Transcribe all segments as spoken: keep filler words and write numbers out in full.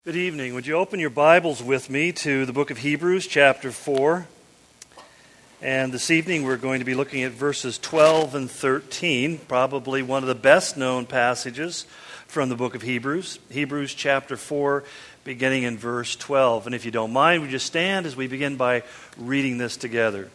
Good evening. Would you open your Bibles with me to the book of Hebrews, chapter four? And this evening we're going to be looking at verses twelve and thirteen, probably one of the best known passages from the book of Hebrews. Hebrews, chapter four, beginning in verse twelve. And if you don't mind, would you stand as we begin by reading this together?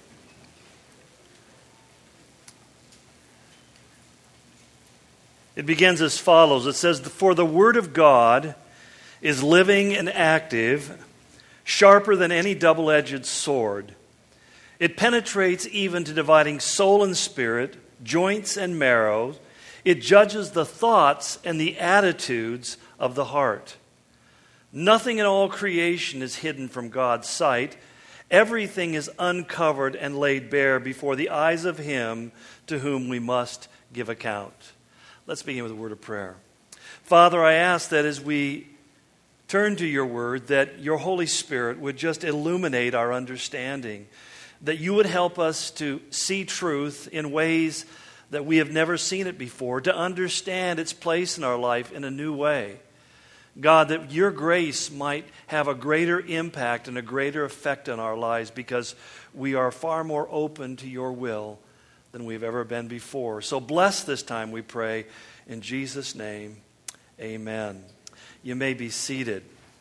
It begins as follows. It says, "For the word of God is living and active, sharper than any double-edged sword. It penetrates even to dividing soul and spirit, joints and marrow. It judges the thoughts and the attitudes of the heart. Nothing in all creation is hidden from God's sight. Everything is uncovered and laid bare before the eyes of Him to whom we must give account." Let's begin with a word of prayer. Father, I ask that as we turn to your word, that your Holy Spirit would just illuminate our understanding, that you would help us to see truth in ways that we have never seen it before, to understand its place in our life in a new way. God, that your grace might have a greater impact and a greater effect on our lives because we are far more open to your will than we've ever been before. So bless this time, we pray, in Jesus' name, amen. You may be seated.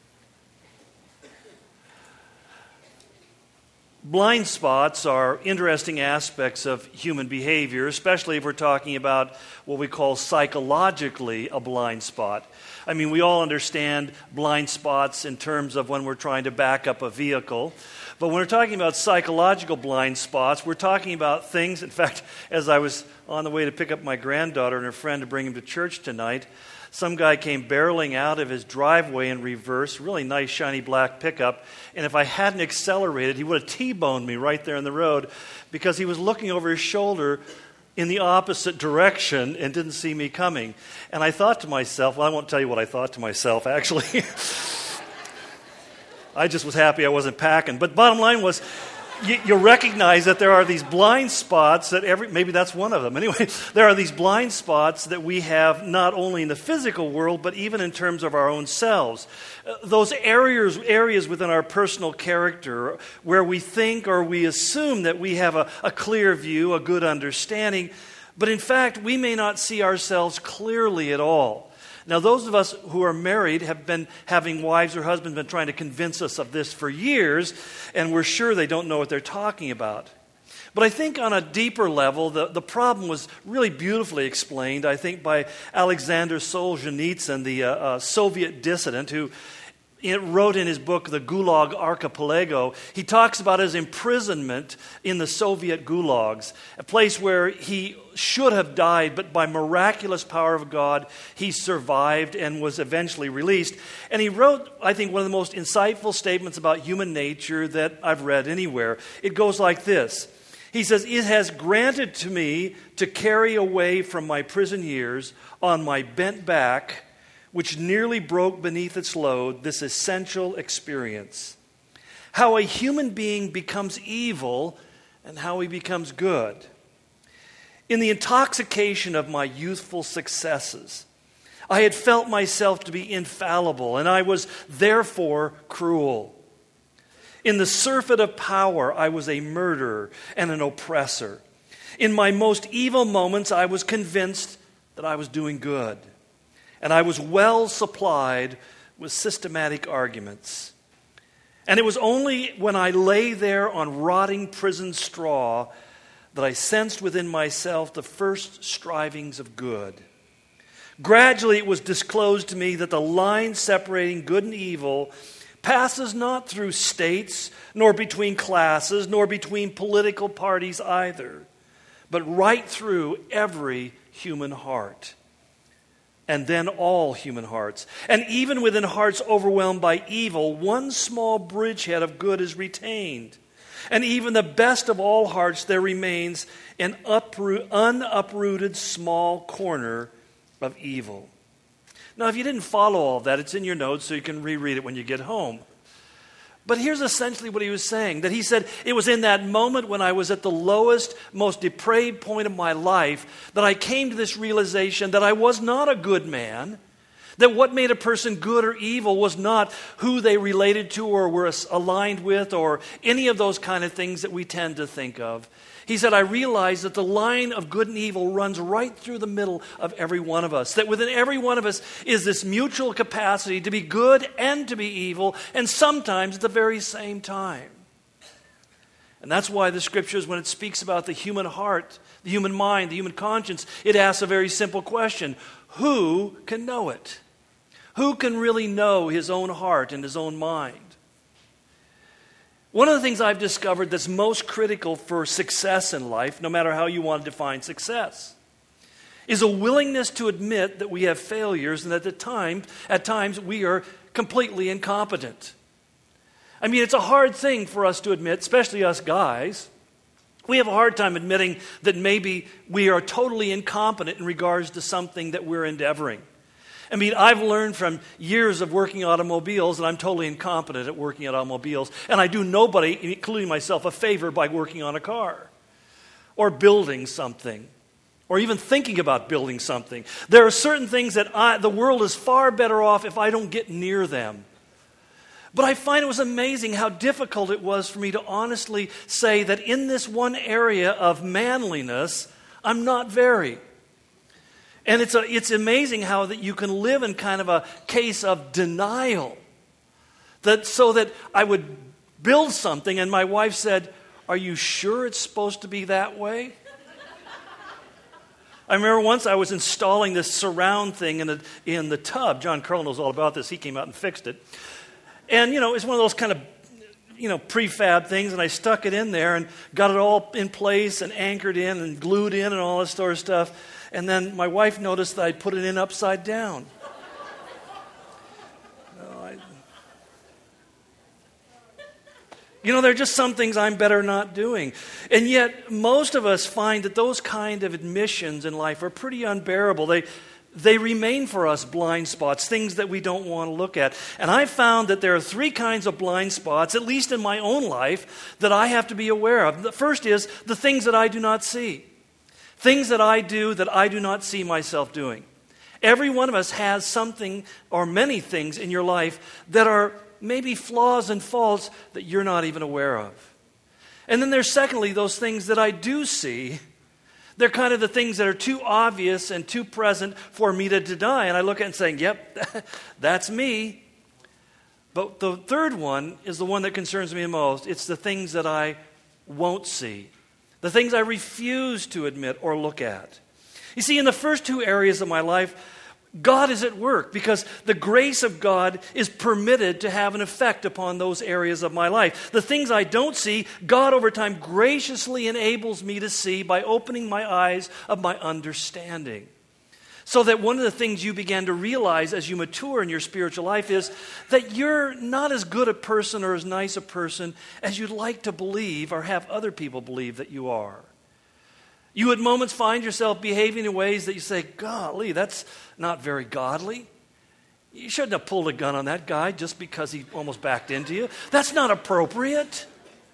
Blind spots are interesting aspects of human behavior, especially if we're talking about what we call psychologically a blind spot. I mean, we all understand blind spots in terms of when we're trying to back up a vehicle. But when we're talking about psychological blind spots, we're talking about things. In fact, as I was on the way to pick up my granddaughter and her friend to bring him to church tonight, some guy came barreling out of his driveway in reverse, really nice shiny black pickup, and if I hadn't accelerated, he would have T-boned me right there in the road because he was looking over his shoulder in the opposite direction and didn't see me coming. And I thought to myself, well, I won't tell you what I thought to myself, actually. I just was happy I wasn't packing. But bottom line was, you, you recognize that there are these blind spots that every, maybe that's one of them. Anyway, there are these blind spots that we have not only in the physical world, but even in terms of our own selves. Uh, those areas, areas within our personal character where we think or we assume that we have a, a clear view, a good understanding, but in fact, we may not see ourselves clearly at all. Now, those of us who are married have been having wives or husbands been trying to convince us of this for years, and we're sure they don't know what they're talking about. But I think on a deeper level, the, the problem was really beautifully explained, I think, by Alexander Solzhenitsyn, the uh, uh, Soviet dissident who It wrote in his book, The Gulag Archipelago. He talks about his imprisonment in the Soviet gulags, a place where he should have died, but by miraculous power of God, he survived and was eventually released. And he wrote, I think, one of the most insightful statements about human nature that I've read anywhere. It goes like this. He says, "It has granted to me to carry away from my prison years on my bent back, which nearly broke beneath its load, this essential experience. How a human being becomes evil and how he becomes good. In the intoxication of my youthful successes, I had felt myself to be infallible, and I was therefore cruel. In the surfeit of power, I was a murderer and an oppressor. In my most evil moments, I was convinced that I was doing good. And I was well supplied with systematic arguments. And it was only when I lay there on rotting prison straw that I sensed within myself the first strivings of good. Gradually it was disclosed to me that the line separating good and evil passes not through states, nor between classes, nor between political parties either, but right through every human heart. And then all human hearts. And even within hearts overwhelmed by evil, one small bridgehead of good is retained. And even the best of all hearts, there remains an uproot, unuprooted small corner of evil." Now, if you didn't follow all of that, it's in your notes so you can reread it when you get home. But here's essentially what he was saying, that he said, it was in that moment when I was at the lowest, most depraved point of my life that I came to this realization that I was not a good man, That what made a person good or evil was not who they related to or were aligned with or any of those kind of things that we tend to think of. He said, I realize that the line of good and evil runs right through the middle of every one of us. That within every one of us is this mutual capacity to be good and to be evil, and sometimes at the very same time. And that's why the Scriptures, when it speaks about the human heart, the human mind, the human conscience, it asks a very simple question. Who can know it? Who can really know his own heart and his own mind? One of the things I've discovered that's most critical for success in life, no matter how you want to define success, is a willingness to admit that we have failures and that at, time, at times we are completely incompetent. I mean, it's a hard thing for us to admit, especially us guys. We have a hard time admitting that maybe we are totally incompetent in regards to something that we're endeavoring. I mean, I've learned from years of working automobiles that I'm totally incompetent at working at automobiles. And I do nobody, including myself, a favor by working on a car or building something or even thinking about building something. There are certain things that I, the world is far better off if I don't get near them. But I find it was amazing how difficult it was for me to honestly say that in this one area of manliness, I'm not very. And it's a, it's amazing how that you can live in kind of a case of denial. That so that I would build something and my wife said, are you sure it's supposed to be that way? I remember once I was installing this surround thing in the, in the tub. John Carl knows all about this. He came out and fixed it. And, you know, it's one of those kind of, you know, prefab things, and I stuck it in there and got it all in place and anchored in and glued in and all this sort of stuff. And then my wife noticed that I'd put it in upside down. no, I... You know, there are just some things I'm better not doing. And yet, most of us find that those kind of admissions in life are pretty unbearable. They They remain for us blind spots, things that we don't want to look at. And I found that there are three kinds of blind spots, at least in my own life, that I have to be aware of. The first is the things that I do not see. Things that I do that I do not see myself doing. Every one of us has something or many things in your life that are maybe flaws and faults that you're not even aware of. And then there's secondly those things that I do see. They're kind of the things that are too obvious and too present for me to deny. And I look at it and say, yep, that's me. But the third one is the one that concerns me the most. It's the things that I won't see. The things I refuse to admit or look at. You see, in the first two areas of my life, God is at work because the grace of God is permitted to have an effect upon those areas of my life. The things I don't see, God over time graciously enables me to see by opening my eyes of my understanding. So that one of the things you begin to realize as you mature in your spiritual life is that you're not as good a person or as nice a person as you'd like to believe or have other people believe that you are. You at moments find yourself behaving in ways that you say, golly, that's not very godly. You shouldn't have pulled a gun on that guy just because he almost backed into you. That's not appropriate.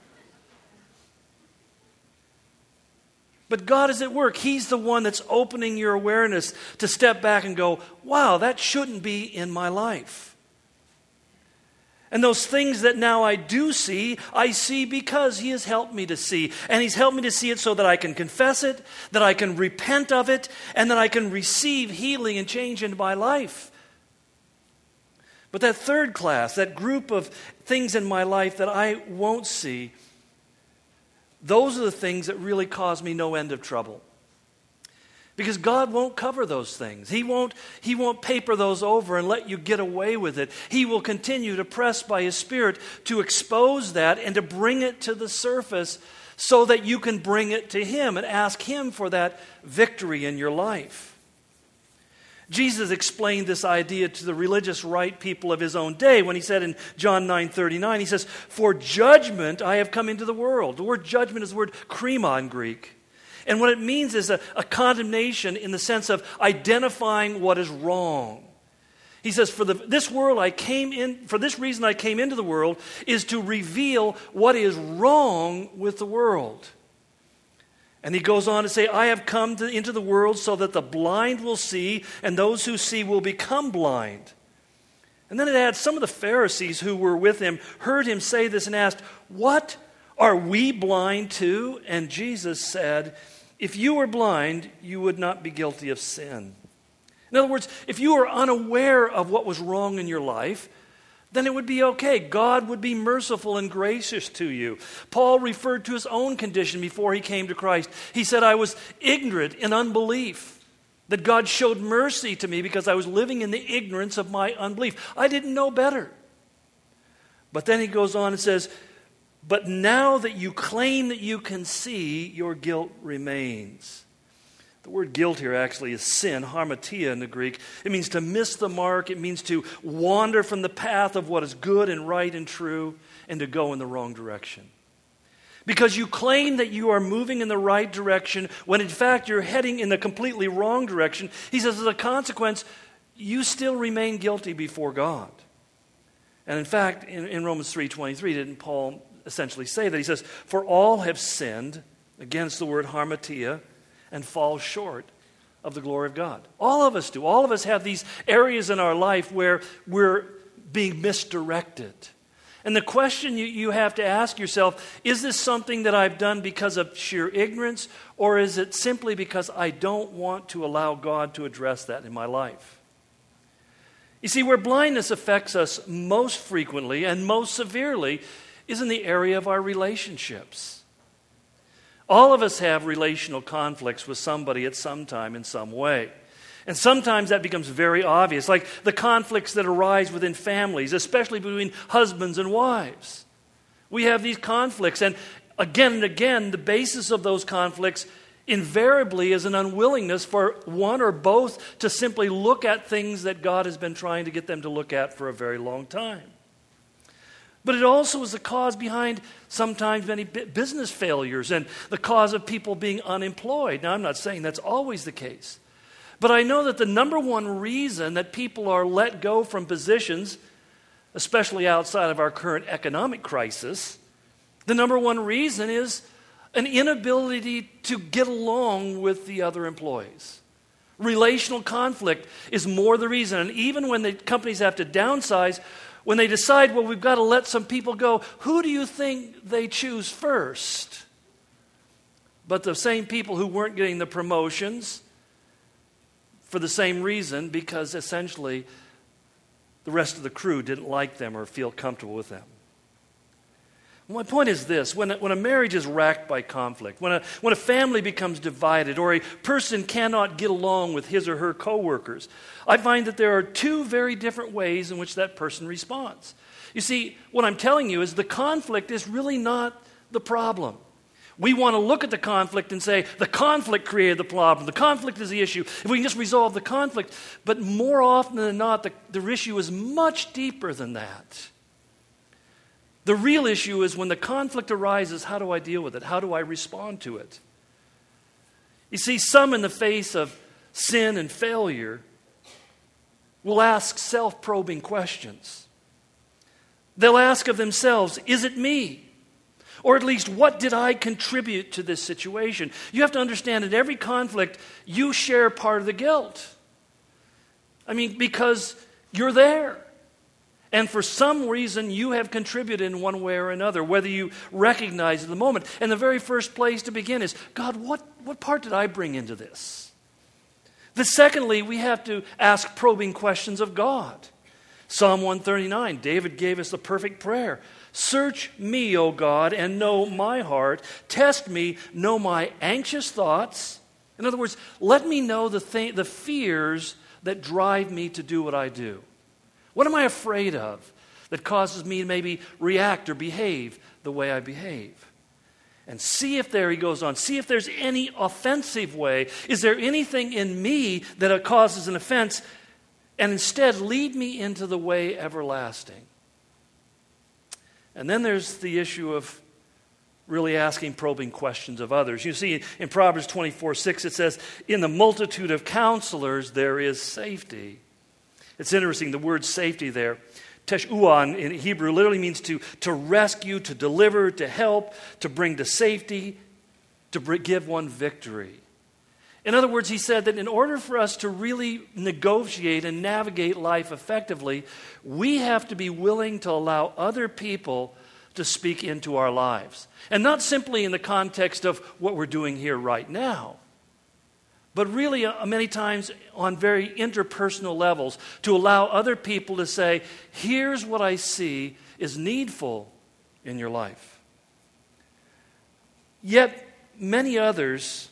But God is at work. He's the one that's opening your awareness to step back and go, wow, that shouldn't be in my life. And those things that now I do see, I see because He has helped me to see. And He's helped me to see it so that I can confess it, that I can repent of it, and that I can receive healing and change in my life. But that third class, that group of things in my life that I won't see, those are the things that really cause me no end of trouble. Because God won't cover those things. He won't, he won't paper those over and let you get away with it. He will continue to press by His Spirit to expose that and to bring it to the surface so that you can bring it to Him and ask Him for that victory in your life. Jesus explained this idea to the religious right people of His own day when He said in John nine thirty-nine, He says, "For judgment I have come into the world." The word judgment is the word krima in Greek. And what it means is a, a condemnation in the sense of identifying what is wrong. He says, for the, this world I came in, for this reason I came into the world, is to reveal what is wrong with the world. And he goes on to say, I have come to, into the world so that the blind will see, and those who see will become blind. And then it adds, some of the Pharisees who were with him heard him say this and asked, what? Are we blind too? And Jesus said, if you were blind, you would not be guilty of sin. In other words, if you were unaware of what was wrong in your life, then it would be okay. God would be merciful and gracious to you. Paul referred to his own condition before he came to Christ. He said, I was ignorant in unbelief, that God showed mercy to me because I was living in the ignorance of my unbelief. I didn't know better. But then he goes on and says, but now that you claim that you can see, your guilt remains. The word guilt here actually is sin, harmatia in the Greek. It means to miss the mark. It means to wander from the path of what is good and right and true and to go in the wrong direction. Because you claim that you are moving in the right direction when in fact you're heading in the completely wrong direction. He says as a consequence, you still remain guilty before God. And in fact, in, in Romans three twenty-three, didn't Paul essentially say that? He says, for all have sinned, against the word harmatia, and fall short of the glory of God. All of us do. All of us have these areas in our life where we're being misdirected. And the question you, you have to ask yourself, is this something that I've done because of sheer ignorance, or is it simply because I don't want to allow God to address that in my life? You see, where blindness affects us most frequently and most severely is in the area of our relationships. All of us have relational conflicts with somebody at some time in some way. And sometimes that becomes very obvious, like the conflicts that arise within families, especially between husbands and wives. We have these conflicts, and again and again, the basis of those conflicts invariably is an unwillingness for one or both to simply look at things that God has been trying to get them to look at for a very long time. But it also is the cause behind sometimes many business failures and the cause of people being unemployed. Now, I'm not saying that's always the case. But I know that the number one reason that people are let go from positions, especially outside of our current economic crisis, the number one reason is an inability to get along with the other employees. Relational conflict is more the reason. And even when the companies have to downsize, when they decide, well, we've got to let some people go, who do you think they choose first? But the same people who weren't getting the promotions for the same reason, because essentially the rest of the crew didn't like them or feel comfortable with them. My point is this, when a, when a marriage is racked by conflict, when a, when a family becomes divided, or a person cannot get along with his or her coworkers, I find that there are two very different ways in which that person responds. You see, what I'm telling you is the conflict is really not the problem. We want to look at the conflict and say, the conflict created the problem. The conflict is the issue. If we can just resolve the conflict. But more often than not, the, the issue is much deeper than that. The real issue is when the conflict arises, how do I deal with it? How do I respond to it? You see, some in the face of sin and failure will ask self-probing questions. They'll ask of themselves, is it me? Or at least, what did I contribute to this situation? You have to understand that every conflict, you share part of the guilt. I mean, because you're there. And for some reason, you have contributed in one way or another, whether you recognize it in the moment. And the very first place to begin is, God, what, what part did I bring into this? The secondly, we have to ask probing questions of God. Psalm one thirty-nine, David gave us the perfect prayer. Search me, O God, and know my heart. Test me, know my anxious thoughts. In other words, let me know the th- the fears that drive me to do what I do. What am I afraid of that causes me to maybe react or behave the way I behave? And see if there, he goes on, see if there's any offensive way. Is there anything in me that causes an offense? And instead lead me into the way everlasting. And then there's the issue of really asking probing questions of others. You see, in Proverbs twenty-four six, it says, in the multitude of counselors there is safety. It's interesting, the word safety there, teshuah in Hebrew, literally means to, to rescue, to deliver, to help, to bring to safety. to give one victory. In other words, he said that in order for us to really negotiate and navigate life effectively, we have to be willing to allow other people to speak into our lives. And not simply in the context of what we're doing here right now, but really uh, many times on very interpersonal levels, to allow other people to say, here's what I see is needful in your life. Yet many others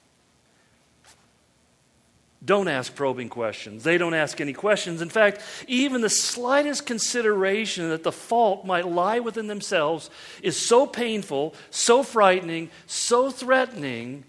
don't ask probing questions. They don't ask any questions. In fact, even the slightest consideration that the fault might lie within themselves is so painful, so frightening, so threatening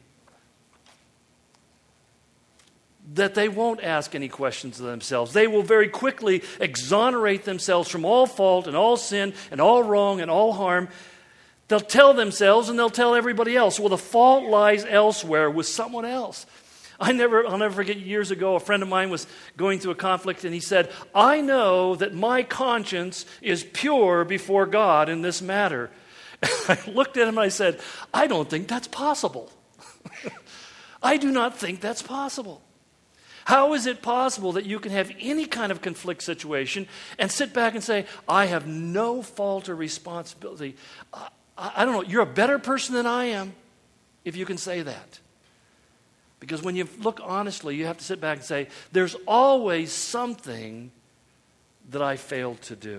that they won't ask any questions of themselves. They will very quickly exonerate themselves from all fault and all sin and all wrong and all harm. They'll tell themselves and they'll tell everybody else, well, the fault lies elsewhere with someone else. I never, I'll never forget, years ago, a friend of mine was going through a conflict and he said, I know that my conscience is pure before God in this matter. I looked at him and I said, I don't think that's possible. I do not think that's possible. How is it possible that you can have any kind of conflict situation and sit back and say, I have no fault or responsibility? I, I don't know, you're a better person than I am if you can say that. Because when you look honestly, you have to sit back and say, there's always something that I failed to do.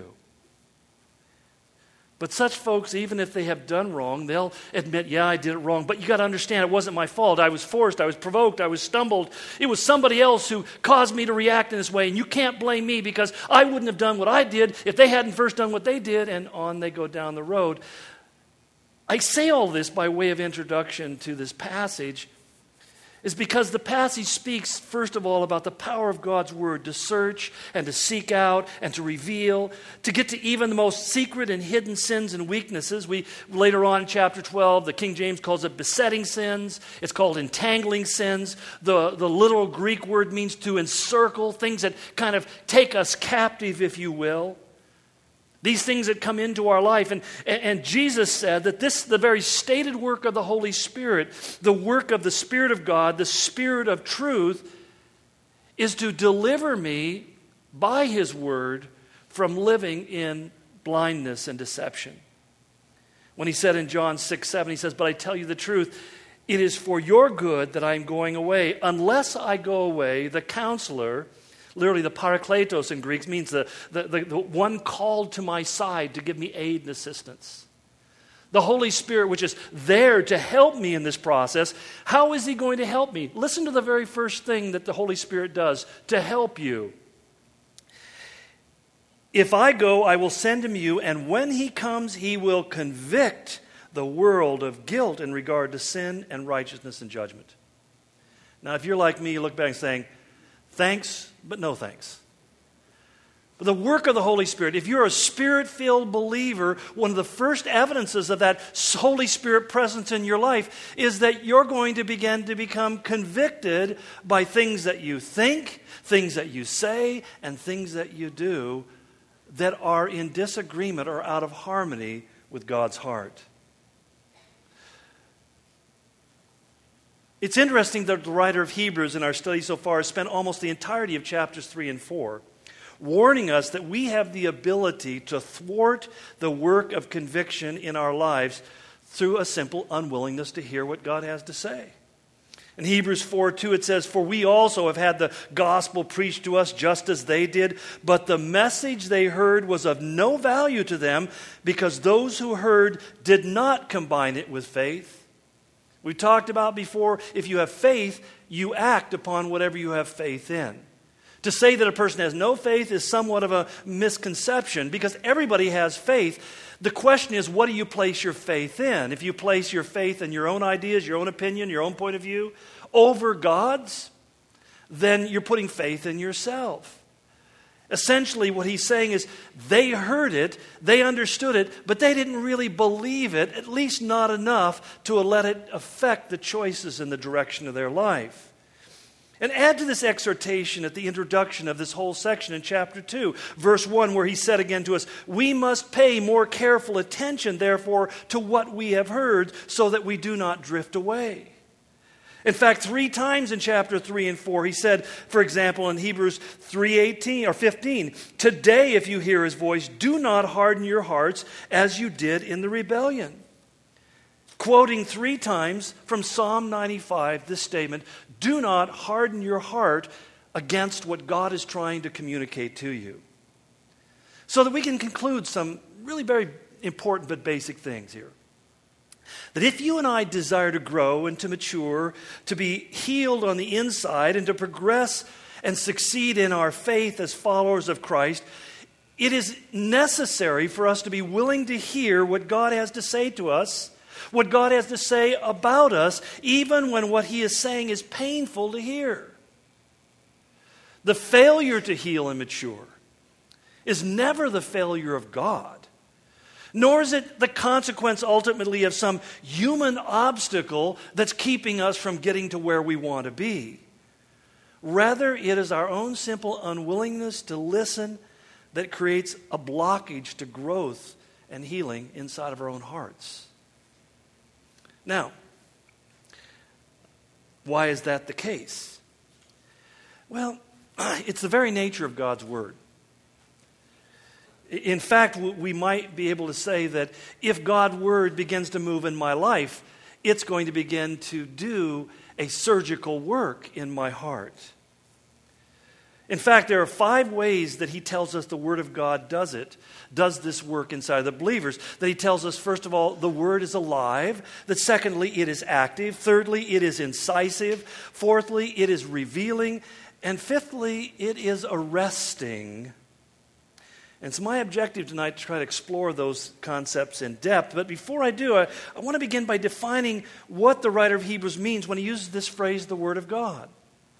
But such folks, even if they have done wrong, they'll admit, yeah, I did it wrong. But you got to understand, it wasn't my fault. I was forced, I was provoked, I was stumbled. It was somebody else who caused me to react in this way. And you can't blame me because I wouldn't have done what I did if they hadn't first done what they did. And on they go down the road. I say all this by way of introduction to this passage is because the passage speaks, first of all, about the power of God's Word to search and to seek out and to reveal, to get to even the most secret and hidden sins and weaknesses. We later on in chapter twelve, the King James calls it besetting sins. It's called entangling sins. The, the literal Greek word means to encircle, things that kind of take us captive, if you will. These things that come into our life. And, and Jesus said that this, the very stated work of the Holy Spirit, the work of the Spirit of God, the Spirit of truth, is to deliver me by His Word from living in blindness and deception. When He said in John six seven, He says, but I tell you the truth, it is for your good that I am going away. Unless I go away, the Counselor, literally, the parakletos in Greek means the, the, the, the one called to my side to give me aid and assistance. The Holy Spirit, which is there to help me in this process. How is He going to help me? Listen to the very first thing that the Holy Spirit does to help you. If I go, I will send Him you, and when He comes, He will convict the world of guilt in regard to sin and righteousness and judgment. Now, if you're like me, you look back and saying, thanks, but no thanks. But the work of the Holy Spirit, if you're a Spirit-filled believer, one of the first evidences of that Holy Spirit presence in your life is that you're going to begin to become convicted by things that you think, things that you say, and things that you do that are in disagreement or out of harmony with God's heart. It's interesting that the writer of Hebrews in our study so far has spent almost the entirety of chapters three and four warning us that we have the ability to thwart the work of conviction in our lives through a simple unwillingness to hear what God has to say. In Hebrews four two it says, for we also have had the gospel preached to us just as they did, but the message they heard was of no value to them because those who heard did not combine it with faith. We talked about before, if you have faith, you act upon whatever you have faith in. To say that a person has no faith is somewhat of a misconception because everybody has faith. The question is, what do you place your faith in? If you place your faith in your own ideas, your own opinion, your own point of view over God's, then you're putting faith in yourself. Essentially, what he's saying is they heard it, they understood it, but they didn't really believe it, at least not enough to let it affect the choices in the direction of their life. And add to this exhortation at the introduction of this whole section in chapter two, verse one, where he said again to us, "We must pay more careful attention, therefore, to what we have heard, so that we do not drift away." In fact, three times in chapter three and four, he said, for example, in Hebrews three eighteen or fifteen, "Today, if you hear his voice, do not harden your hearts as you did in the rebellion." Quoting three times from Psalm ninety-five, this statement, "Do not harden your heart against what God is trying to communicate to you." So that we can conclude some really very important but basic things here. That if you and I desire to grow and to mature, to be healed on the inside and to progress and succeed in our faith as followers of Christ, it is necessary for us to be willing to hear what God has to say to us, what God has to say about us, even when what he is saying is painful to hear. The failure to heal and mature is never the failure of God, nor is it the consequence ultimately of some human obstacle that's keeping us from getting to where we want to be. Rather, it is our own simple unwillingness to listen that creates a blockage to growth and healing inside of our own hearts. Now, why is that the case? Well, it's the very nature of God's Word. In fact, we might be able to say that if God's Word begins to move in my life, it's going to begin to do a surgical work in my heart. In fact, there are five ways that he tells us the Word of God does it, does this work inside of the believers. That he tells us, first of all, the Word is alive. That secondly, it is active. Thirdly, it is incisive. Fourthly, it is revealing. And fifthly, it is arresting. And it's my objective tonight to try to explore those concepts in depth. But before I do, I, I want to begin by defining what the writer of Hebrews means when he uses this phrase, the Word of God.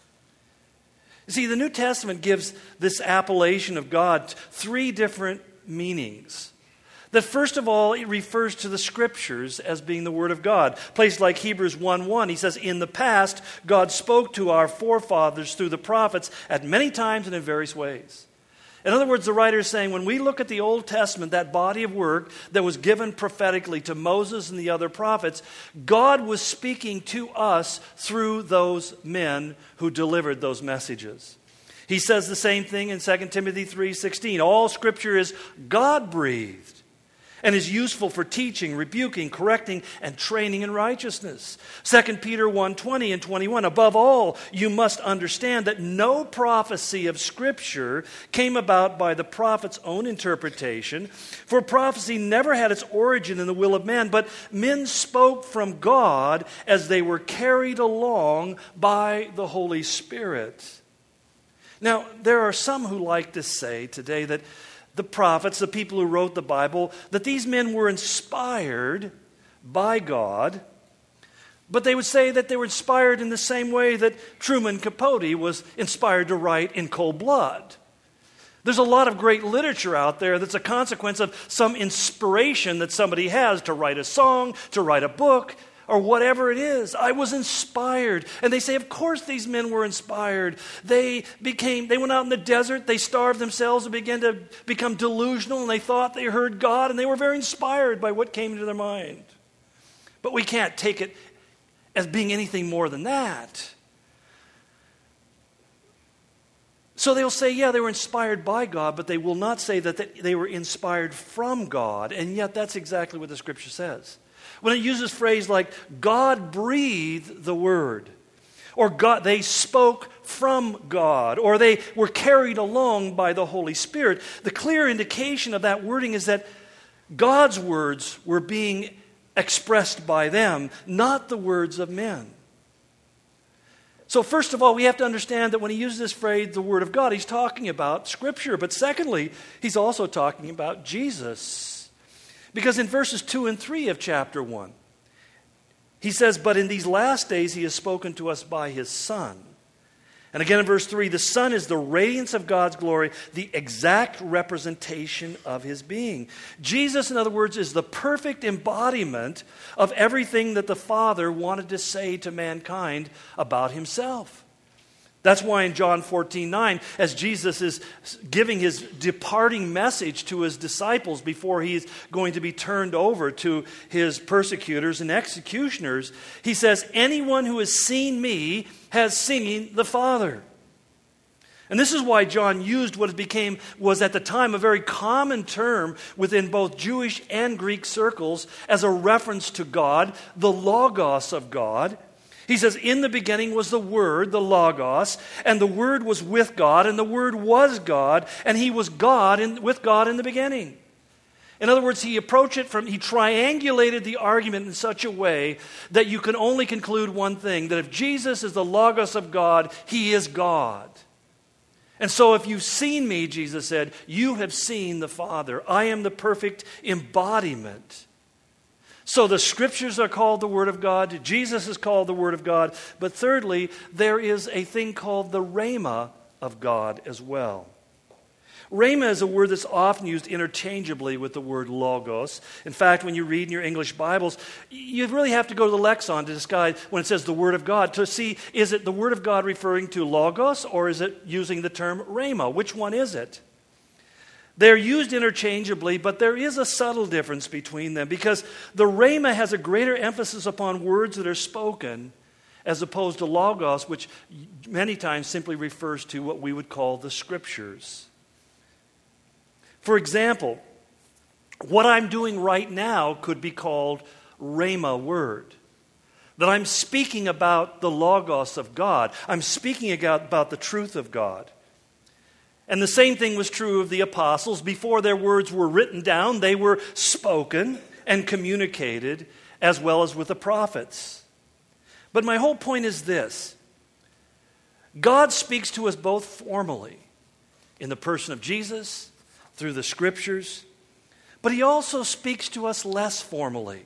You see, the New Testament gives this appellation of God three different meanings. That first of all, it refers to the Scriptures as being the Word of God. Places like Hebrews one one, he says, "In the past, God spoke to our forefathers through the prophets at many times and in various ways." In other words, the writer is saying when we look at the Old Testament, that body of work that was given prophetically to Moses and the other prophets, God was speaking to us through those men who delivered those messages. He says the same thing in Second Timothy three sixteen. All Scripture is God-breathed and is useful for teaching, rebuking, correcting, and training in righteousness. Second Peter one twenty and twenty-one, above all, you must understand that no prophecy of Scripture came about by the prophet's own interpretation, for prophecy never had its origin in the will of man, but men spoke from God as they were carried along by the Holy Spirit. Now, there are some who like to say today that the prophets, the people who wrote the Bible, that these men were inspired by God, but they would say that they were inspired in the same way that Truman Capote was inspired to write in cold blood. There's a lot of great literature out there that's a consequence of some inspiration that somebody has to write a song, to write a book, or whatever it is. I was inspired. And they say, of course these men were inspired. They became, they went out in the desert, they starved themselves and began to become delusional, and they thought they heard God, and they were very inspired by what came into their mind. But we can't take it as being anything more than that. So they'll say, yeah, they were inspired by God, but they will not say that they were inspired from God. And yet that's exactly what the Scripture says. When it uses phrase like God breathed the word, or God, they spoke from God, or they were carried along by the Holy Spirit, the clear indication of that wording is that God's words were being expressed by them, not the words of men. So first of all, we have to understand that when he uses this phrase, the Word of God, he's talking about Scripture. But secondly, he's also talking about Jesus. Because in verses two and three of chapter one, he says, but in these last days he has spoken to us by his Son. And again in verse three, the Son is the radiance of God's glory, the exact representation of his being. Jesus, in other words, is the perfect embodiment of everything that the Father wanted to say to mankind about himself. That's why in John fourteen nine, as Jesus is giving his departing message to his disciples before he's going to be turned over to his persecutors and executioners, he says, anyone who has seen me has seen the Father. And this is why John used what became, was at the time, a very common term within both Jewish and Greek circles as a reference to God, the Logos of God. He says, in the beginning was the Word, the Logos, and the Word was with God, and the Word was God, and he was God in, with God in the beginning. In other words, he approached it from, he triangulated the argument in such a way that you can only conclude one thing, that if Jesus is the Logos of God, he is God. And so if you've seen me, Jesus said, you have seen the Father. I am the perfect embodiment. So the Scriptures are called the Word of God. Jesus is called the Word of God. But thirdly, there is a thing called the Rhema of God as well. Rhema is a word that's often used interchangeably with the word logos. In fact, when you read in your English Bibles, you really have to go to the lexicon to decide when it says the Word of God to see, is it the Word of God referring to logos or is it using the term rhema? Which one is it? They're used interchangeably, but there is a subtle difference between them because the rhema has a greater emphasis upon words that are spoken as opposed to logos, which many times simply refers to what we would call the Scriptures. For example, what I'm doing right now could be called rhema word. That I'm speaking about the Logos of God. I'm speaking about the truth of God. And the same thing was true of the apostles. Before their words were written down, they were spoken and communicated, as well as with the prophets. But my whole point is this. God speaks to us both formally, in the person of Jesus, through the Scriptures, but he also speaks to us less formally.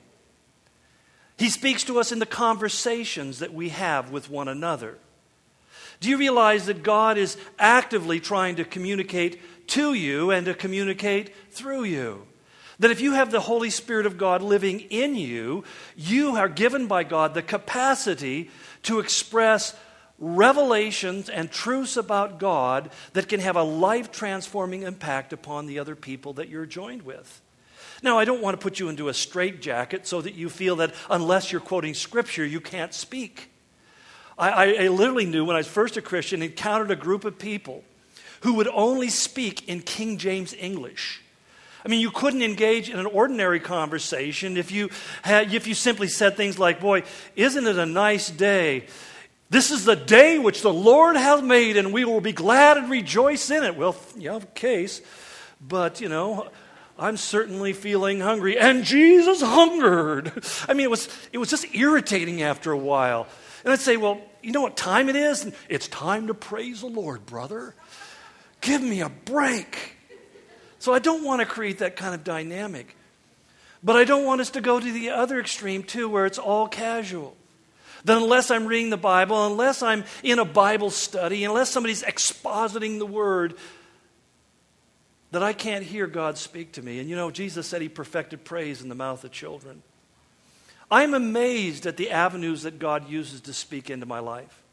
He speaks to us in the conversations that we have with one another. Do you realize that God is actively trying to communicate to you and to communicate through you? That if you have the Holy Spirit of God living in you, you are given by God the capacity to express revelations and truths about God that can have a life-transforming impact upon the other people that you're joined with. Now, I don't want to put you into a straitjacket so that you feel that unless you're quoting Scripture, you can't speak. I, I literally knew when I was first a Christian, encountered a group of people who would only speak in King James English. I mean, you couldn't engage in an ordinary conversation if you had, if you simply said things like, boy, isn't it a nice day? This is the day which the Lord hath made, and we will be glad and rejoice in it. Well, yeah, case, but, you know, I'm certainly feeling hungry, and Jesus hungered. I mean, it was it was just irritating after a while. And I'd say, well, you know what time it is? And it's time to praise the Lord, brother. Give me a break. So I don't want to create that kind of dynamic. But I don't want us to go to the other extreme, too, where it's all casual. That unless I'm reading the Bible, unless I'm in a Bible study, unless somebody's expositing the Word, that I can't hear God speak to me. And you know, Jesus said he perfected praise in the mouth of children. I'm amazed at the avenues that God uses to speak into my life.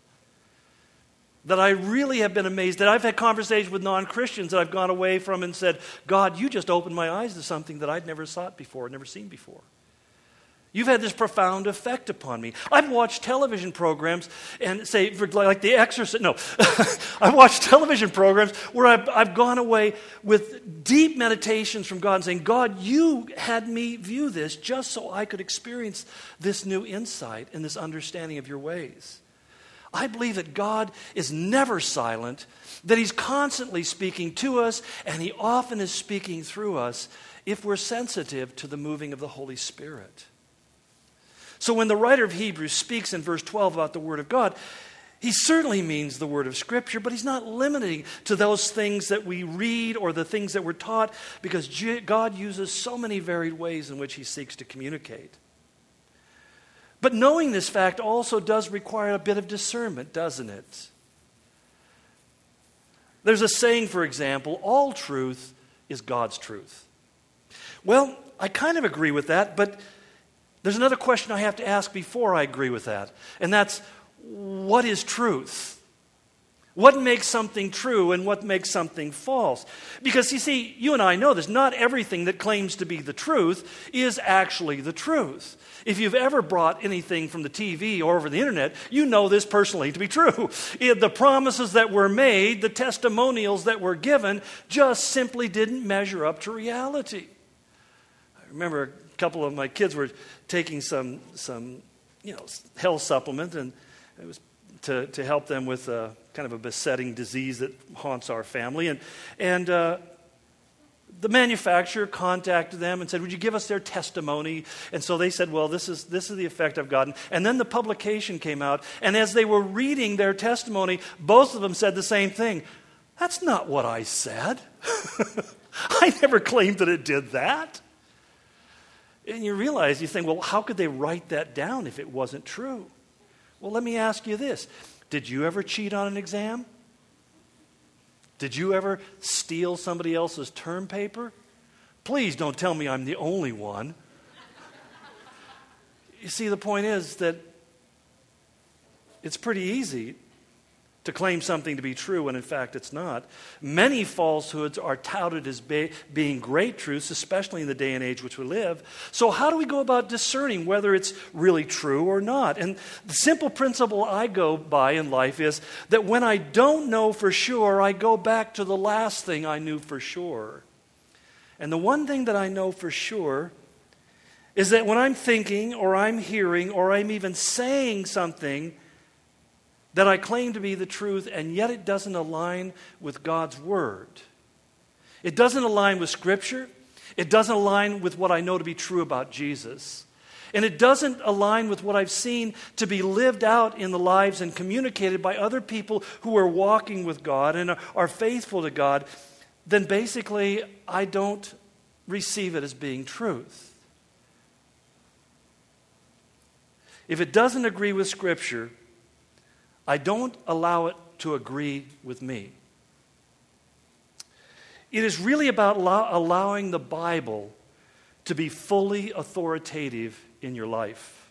That I really have been amazed. That I've had conversations with non-Christians that I've gone away from and said, God, you just opened my eyes to something that I'd never sought before, never seen before. You've had this profound effect upon me. I've watched television programs and say, for like The Exorcist. No, I've watched television programs where I've, I've gone away with deep meditations from God and saying, God, you had me view this just so I could experience this new insight and this understanding of your ways. I believe that God is never silent, that he's constantly speaking to us, and he often is speaking through us if we're sensitive to the moving of the Holy Spirit. So when the writer of Hebrews speaks in verse twelve about the Word of God, he certainly means the Word of Scripture, but he's not limiting to those things that we read or the things that we're taught, because God uses so many varied ways in which he seeks to communicate. But knowing this fact also does require a bit of discernment, doesn't it? There's a saying, for example, all truth is God's truth. Well, I kind of agree with that, but there's another question I have to ask before I agree with that, and that's, what is truth? What makes something true and what makes something false? Because you see, you and I know this, not everything that claims to be the truth is actually the truth. If you've ever brought anything from the T V or over the internet, you know this personally to be true. The promises that were made, the testimonials that were given, just simply didn't measure up to reality. I remember a couple of my kids were taking some, some you know, health supplement, and it was to, to help them with a, kind of a besetting disease that haunts our family. And, and uh, the manufacturer contacted them and said, would you give us their testimony? And so they said, well, this is, this is the effect I've gotten. And then the publication came out, and as they were reading their testimony, both of them said the same thing. That's not what I said. I never claimed that it did that. And you realize, you think, well, how could they write that down if it wasn't true? Well, let me ask you this. Did you ever cheat on an exam? Did you ever steal somebody else's term paper? Please don't tell me I'm the only one. You see, the point is that it's pretty easy to claim something to be true when in fact it's not. Many falsehoods are touted as be, being great truths, especially in the day and age which we live. So how do we go about discerning whether it's really true or not? And the simple principle I go by in life is that when I don't know for sure, I go back to the last thing I knew for sure. And the one thing that I know for sure is that when I'm thinking or I'm hearing or I'm even saying something that I claim to be the truth, and yet it doesn't align with God's Word. It doesn't align with Scripture. It doesn't align with what I know to be true about Jesus. And it doesn't align with what I've seen to be lived out in the lives and communicated by other people who are walking with God and are faithful to God. Then basically, I don't receive it as being truth. If it doesn't agree with Scripture, I don't allow it to agree with me. It is really about allow, allowing the Bible to be fully authoritative in your life.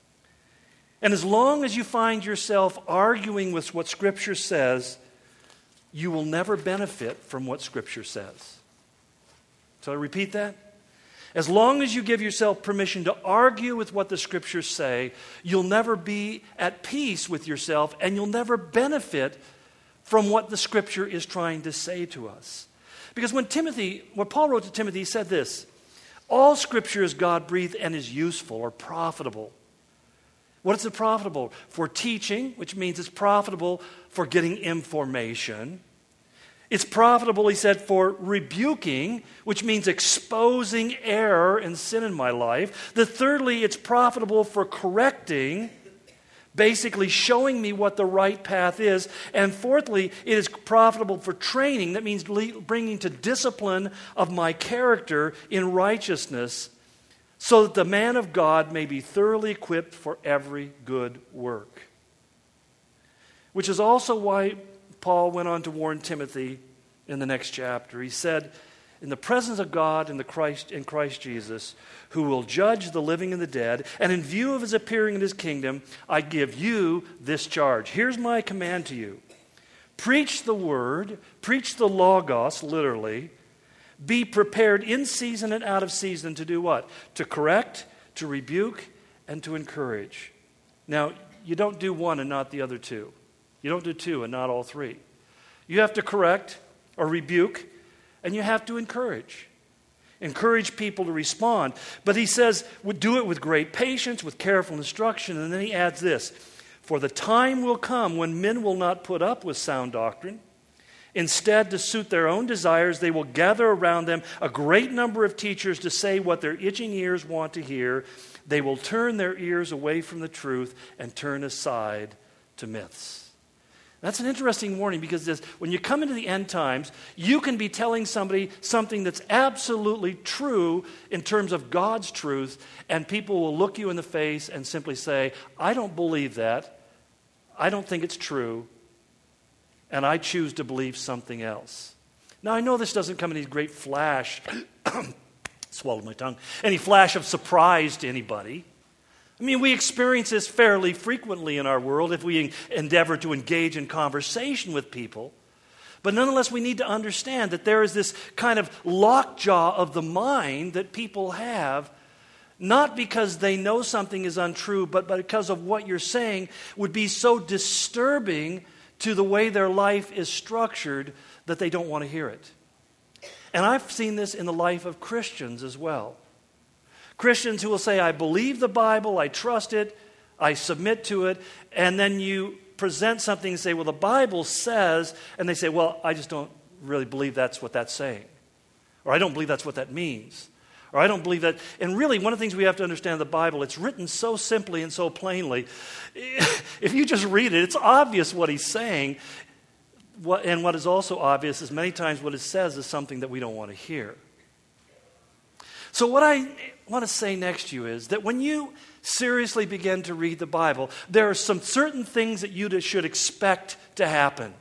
And as long as you find yourself arguing with what Scripture says, you will never benefit from what Scripture says. So I repeat that. As long as you give yourself permission to argue with what the Scriptures say, you'll never be at peace with yourself, and you'll never benefit from what the Scripture is trying to say to us. Because when Timothy, when Paul wrote to Timothy, he said this, all Scripture is God-breathed and is useful or profitable. What is it profitable? For teaching, which means it's profitable for getting information. It's profitable, he said, for rebuking, which means exposing error and sin in my life. The thirdly, it's profitable for correcting, basically showing me what the right path is. And fourthly, it is profitable for training. That means bringing to discipline of my character in righteousness, so that the man of God may be thoroughly equipped for every good work. Which is also why Paul went on to warn Timothy in the next chapter. He said, in the presence of God in, the Christ, in Christ Jesus, who will judge the living and the dead, and in view of his appearing in his kingdom, I give you this charge. Here's my command to you. Preach the word, preach the Logos, literally. Be prepared in season and out of season to do what? To correct, to rebuke, and to encourage. Now, you don't do one and not the other two. You don't do two and not all three. You have to correct or rebuke, and you have to encourage. Encourage people to respond. But he says, do it with great patience, with careful instruction. And then he adds this, for the time will come when men will not put up with sound doctrine. Instead, to suit their own desires, they will gather around them a great number of teachers to say what their itching ears want to hear. They will turn their ears away from the truth and turn aside to myths. That's an interesting warning, because this, when you come into the end times, you can be telling somebody something that's absolutely true in terms of God's truth, and people will look you in the face and simply say, I don't believe that. I don't think it's true. And I choose to believe something else. Now, I know this doesn't come in any great flash, swallowed my tongue, any flash of surprise to anybody. I mean, we experience this fairly frequently in our world if we endeavor to engage in conversation with people. But nonetheless, we need to understand that there is this kind of lockjaw of the mind that people have, not because they know something is untrue, but because of what you're saying would be so disturbing to the way their life is structured that they don't want to hear it. And I've seen this in the life of Christians as well. Christians who will say, I believe the Bible, I trust it, I submit to it, and then you present something and say, well, the Bible says, and they say, well, I just don't really believe that's what that's saying. Or I don't believe that's what that means. Or I don't believe that. And really, one of the things we have to understand in the Bible, it's written so simply and so plainly. If you just read it, it's obvious what he's saying. What, and what is also obvious is many times what it says is something that we don't want to hear. So what I want to say next to you is that when you seriously begin to read the Bible, there are some certain things that you should expect to happen.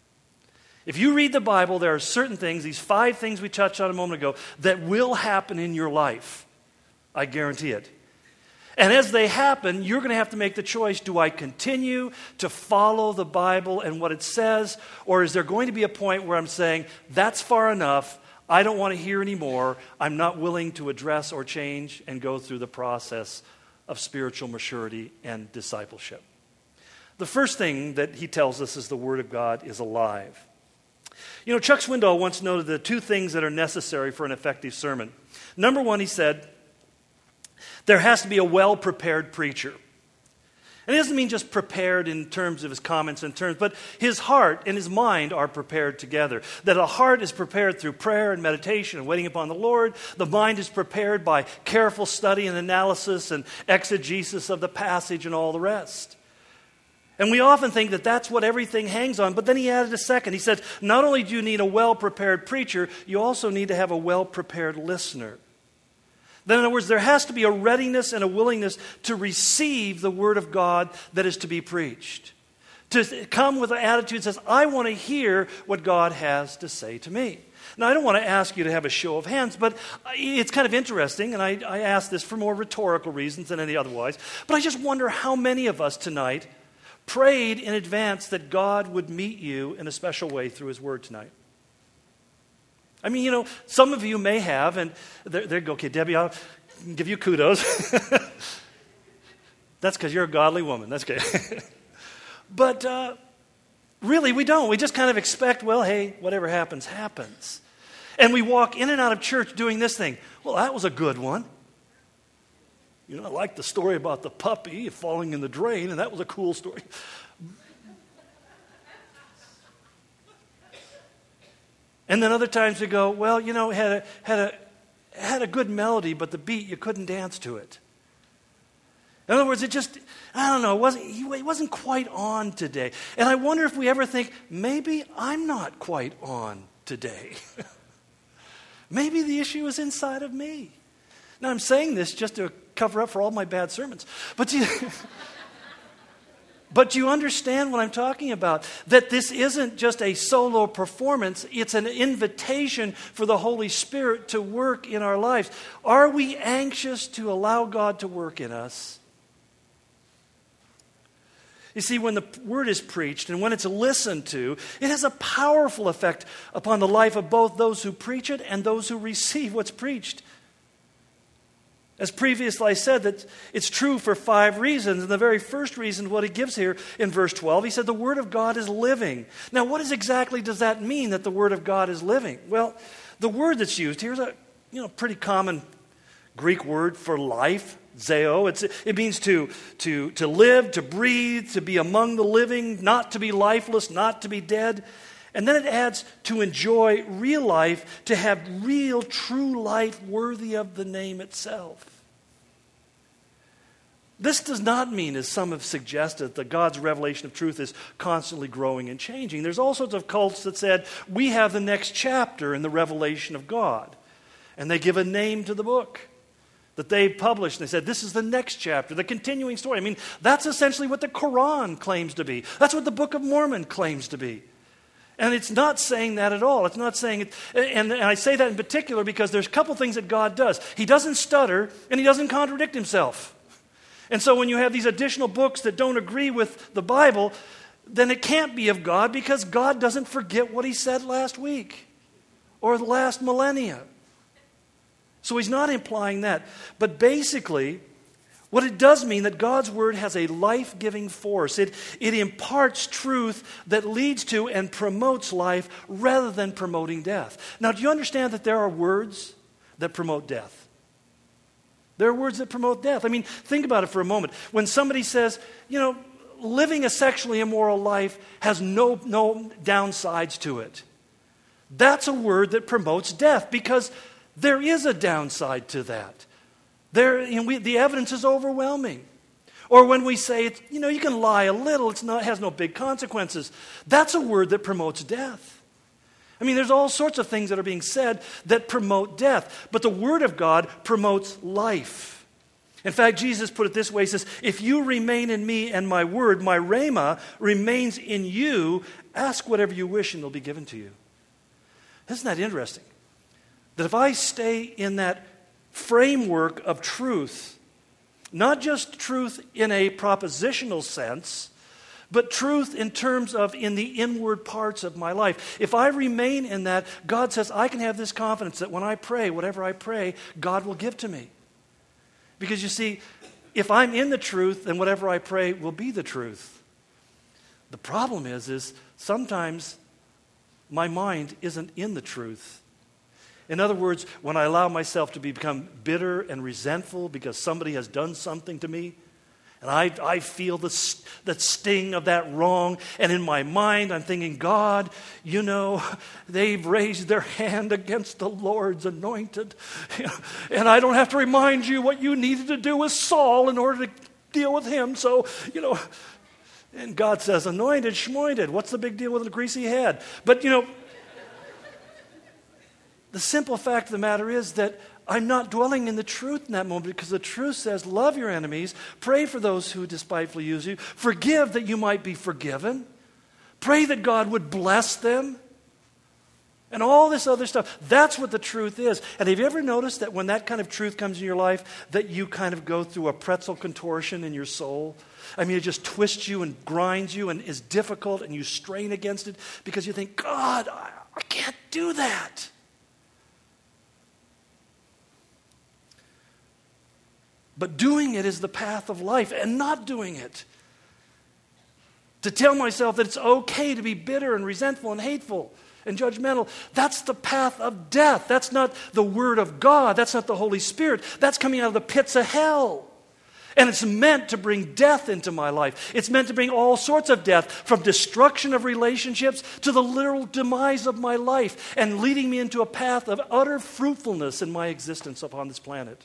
If you read the Bible, there are certain things, these five things we touched on a moment ago, that will happen in your life. I guarantee it. And as they happen, you're going to have to make the choice, do I continue to follow the Bible and what it says, or is there going to be a point where I'm saying, that's far enough, I don't want to hear anymore, I'm not willing to address or change and go through the process of spiritual maturity and discipleship. The first thing that he tells us is the Word of God is alive. You know, Chuck Swindoll once noted the two things that are necessary for an effective sermon. Number one, he said, there has to be a well-prepared preacher. And it doesn't mean just prepared in terms of his comments and terms, but his heart and his mind are prepared together. That a heart is prepared through prayer and meditation and waiting upon the Lord. The mind is prepared by careful study and analysis and exegesis of the passage and all the rest. And we often think that that's what everything hangs on, but then he added a second. He said, not only do you need a well-prepared preacher, you also need to have a well-prepared listener. Then, in other words, there has to be a readiness and a willingness to receive the Word of God that is to be preached. To come with an attitude that says, I want to hear what God has to say to me. Now, I don't want to ask you to have a show of hands, but it's kind of interesting, and I, I ask this for more rhetorical reasons than any otherwise, but I just wonder how many of us tonight prayed in advance that God would meet you in a special way through His Word tonight. I mean, you know, some of you may have, and there, there you go, okay, Debbie, I'll give you kudos. That's because you're a godly woman. That's good. But uh, really, we don't. We just kind of expect, well, hey, whatever happens, happens. And we walk in and out of church doing this thing. Well, that was a good one. You know, I like the story about the puppy falling in the drain, and that was a cool story. And then other times we go, well, you know, had a had a had a good melody, but the beat, you couldn't dance to it. In other words, it just, I don't know, it wasn't, he wasn't quite on today. And I wonder if we ever think, maybe I'm not quite on today. Maybe the issue is inside of me. Now, I'm saying this just to cover up for all my bad sermons. But you, but you understand what I'm talking about. That this isn't just a solo performance. It's an invitation for the Holy Spirit to work in our lives. Are we anxious to allow God to work in us? You see, when the Word is preached and when it's listened to, it has a powerful effect upon the life of both those who preach it and those who receive what's preached. As previously I said, that it's true for five reasons. And the very first reason, what he gives here in verse twelve, he said the Word of God is living. Now, what is exactly does that mean, that the Word of God is living? Well, the word that's used here is a you know pretty common Greek word for life, zeo. It's, it means to, to, to live, to breathe, to be among the living, not to be lifeless, not to be dead. And then it adds to enjoy real life, to have real, true life worthy of the name itself. This does not mean, as some have suggested, that God's revelation of truth is constantly growing and changing. There's all sorts of cults that said, we have the next chapter in the revelation of God. And they give a name to the book that they published. And they said, this is the next chapter, the continuing story. I mean, that's essentially what the Quran claims to be. That's what the Book of Mormon claims to be. And it's not saying that at all. It's not saying it. And, and I say that in particular because there's a couple things that God does. He doesn't stutter and He doesn't contradict Himself. And so when you have these additional books that don't agree with the Bible, then it can't be of God, because God doesn't forget what he said last week or the last millennia. So he's not implying that. But basically, what it does mean that God's word has a life-giving force. It, it imparts truth that leads to and promotes life rather than promoting death. Now, do you understand that there are words that promote death? There are words that promote death. I mean, think about it for a moment. When somebody says, you know, living a sexually immoral life has no, no downsides to it. That's a word that promotes death, because there is a downside to that. There, you know, we, the evidence is overwhelming. Or when we say, it's, you know, you can lie a little, it's not, it has no big consequences. That's a word that promotes death. I mean, there's all sorts of things that are being said that promote death. But the Word of God promotes life. In fact, Jesus put it this way. He says, if you remain in me and my word, my rhema, remains in you, ask whatever you wish and it'll be given to you. Isn't that interesting? That if I stay in that framework of truth, not just truth in a propositional sense, but truth in terms of in the inward parts of my life. If I remain in that, God says I can have this confidence that when I pray, whatever I pray, God will give to me. Because you see, if I'm in the truth, then whatever I pray will be the truth. The problem is, is sometimes my mind isn't in the truth. In other words, when I allow myself to become bitter and resentful because somebody has done something to me, and I, I feel the, the sting of that wrong. And in my mind, I'm thinking, God, you know, they've raised their hand against the Lord's anointed. And I don't have to remind you what you needed to do with Saul in order to deal with him. So, you know, and God says, anointed, schmointed. What's the big deal with a greasy head? But, you know, the simple fact of the matter is that I'm not dwelling in the truth in that moment, because the truth says, love your enemies, pray for those who despitefully use you, forgive that you might be forgiven, pray that God would bless them, and all this other stuff. That's what the truth is. And have you ever noticed that when that kind of truth comes in your life, that you kind of go through a pretzel contortion in your soul? I mean, it just twists you and grinds you and is difficult, and you strain against it because you think, God, I, I can't do that. But doing it is the path of life, and not doing it, to tell myself that it's okay to be bitter and resentful and hateful and judgmental, that's the path of death. That's not the Word of God. That's not the Holy Spirit. That's coming out of the pits of hell. And it's meant to bring death into my life. It's meant to bring all sorts of death, from destruction of relationships to the literal demise of my life, and leading me into a path of utter fruitfulness in my existence upon this planet.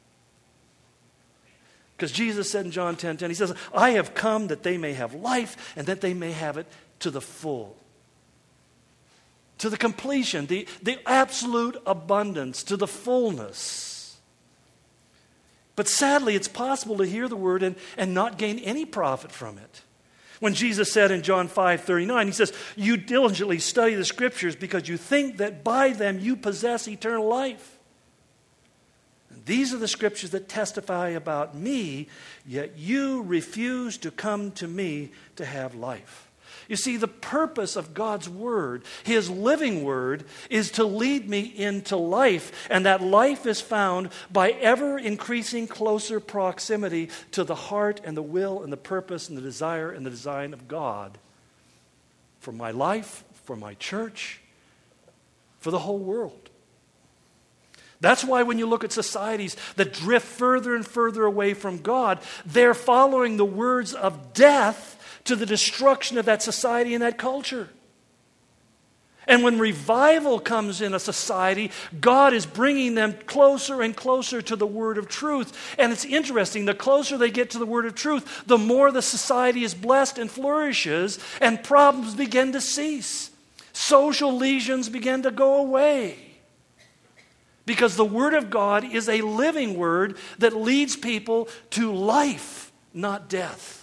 Because Jesus said in John ten ten, he says, I have come that they may have life, and that they may have it to the full. To the completion, the, the absolute abundance, to the fullness. But sadly, it's possible to hear the word and, and not gain any profit from it. When Jesus said in John five thirty-nine, he says, you diligently study the Scriptures because you think that by them you possess eternal life. These are the Scriptures that testify about me, yet you refuse to come to me to have life. You see, the purpose of God's Word, His living Word, is to lead me into life. And that life is found by ever-increasing closer proximity to the heart and the will and the purpose and the desire and the design of God for my life, for my church, for the whole world. That's why when you look at societies that drift further and further away from God, they're following the words of death to the destruction of that society and that culture. And when revival comes in a society, God is bringing them closer and closer to the word of truth. And it's interesting, the closer they get to the word of truth, the more the society is blessed and flourishes, and problems begin to cease. Social lesions begin to go away. Because the Word of God is a living Word that leads people to life, not death.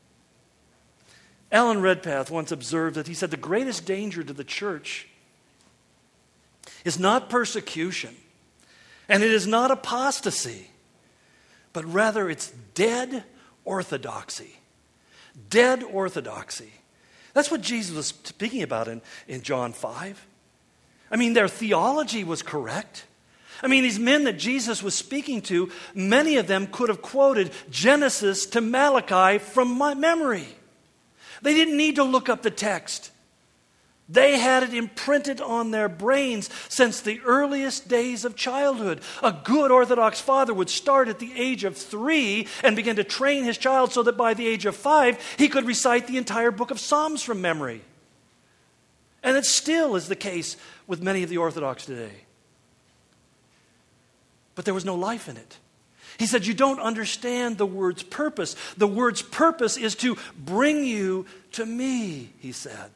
Alan Redpath once observed that he said the greatest danger to the church is not persecution, and it is not apostasy, but rather it's dead orthodoxy. Dead orthodoxy. That's what Jesus was speaking about in, in John five. I mean, their theology was correct. I mean, these men that Jesus was speaking to, many of them could have quoted Genesis to Malachi from my memory. They didn't need to look up the text. They had it imprinted on their brains since the earliest days of childhood. A good Orthodox father would start at the age of three and begin to train his child so that by the age of five, he could recite the entire book of Psalms from memory. And it still is the case with many of the Orthodox today. But there was no life in it. He said, you don't understand the word's purpose. The word's purpose is to bring you to me, he said.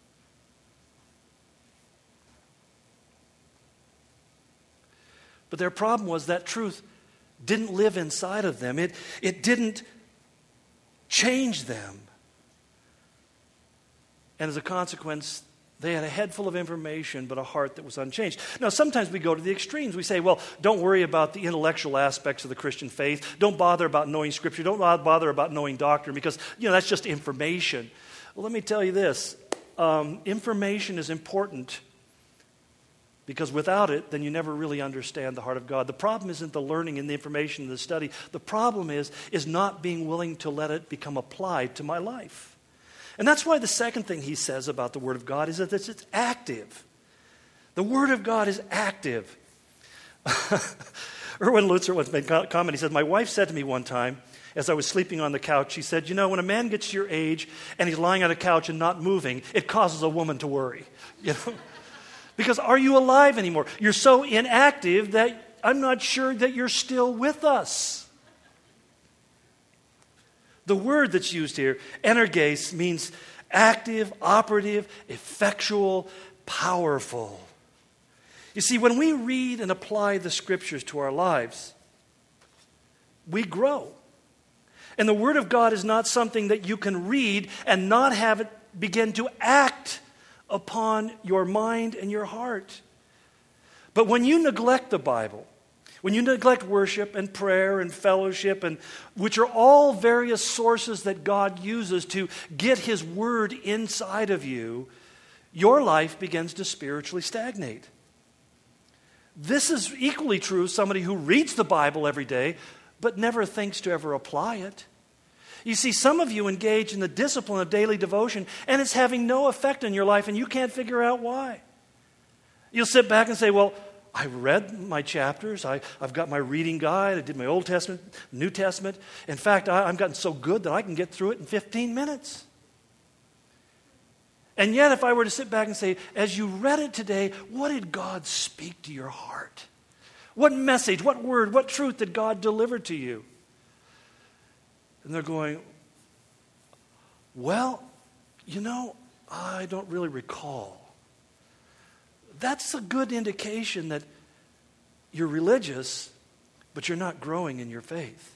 But their problem was that truth didn't live inside of them. It, it didn't change them. And as a consequence, they had a head full of information, but a heart that was unchanged. Now, sometimes we go to the extremes. We say, well, don't worry about the intellectual aspects of the Christian faith. Don't bother about knowing Scripture. Don't bother about knowing doctrine because, you know, that's just information. Well, let me tell you this. Um, information is important because without it, then you never really understand the heart of God. The problem isn't the learning and the information and the study. The problem is, is not being willing to let it become applied to my life. And that's why the second thing he says about the Word of God is that it's, it's active. The Word of God is active. Erwin Lutzer once made a comment. He said, my wife said to me one time, as I was sleeping on the couch, she said, you know, when a man gets to your age and he's lying on a couch and not moving, it causes a woman to worry. You know? Because are you alive anymore? You're so inactive that I'm not sure that you're still with us. The word that's used here, energes, means active, operative, effectual, powerful. You see, when we read and apply the Scriptures to our lives, we grow. And the Word of God is not something that you can read and not have it begin to act upon your mind and your heart. But when you neglect the Bible, when you neglect worship and prayer and fellowship, and which are all various sources that God uses to get His Word inside of you, your life begins to spiritually stagnate. This is equally true of somebody who reads the Bible every day, but never thinks to ever apply it. You see, some of you engage in the discipline of daily devotion, and it's having no effect on your life, and you can't figure out why. You'll sit back and say, well, I read my chapters. I, I've got my reading guide. I did my Old Testament, New Testament. In fact, I, I've gotten so good that I can get through it in fifteen minutes. And yet, if I were to sit back and say, as you read it today, what did God speak to your heart? What message, what word, what truth did God deliver to you? And they're going, well, you know, I don't really recall. That's a good indication that you're religious, but you're not growing in your faith.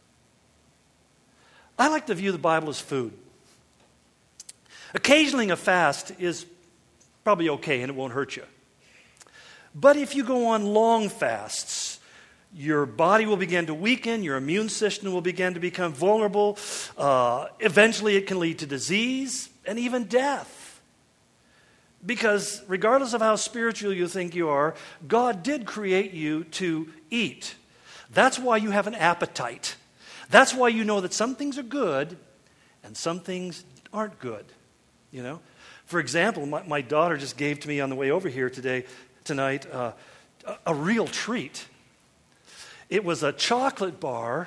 I like to view the Bible as food. Occasionally a fast is probably okay and it won't hurt you. But if you go on long fasts, your body will begin to weaken, your immune system will begin to become vulnerable. Uh, eventually it can lead to disease and even death. Because regardless of how spiritual you think you are, God did create you to eat. That's why you have an appetite. That's why you know that some things are good and some things aren't good. You know, for example, my, my daughter just gave to me on the way over here today, tonight, uh, a, a real treat. It was a chocolate bar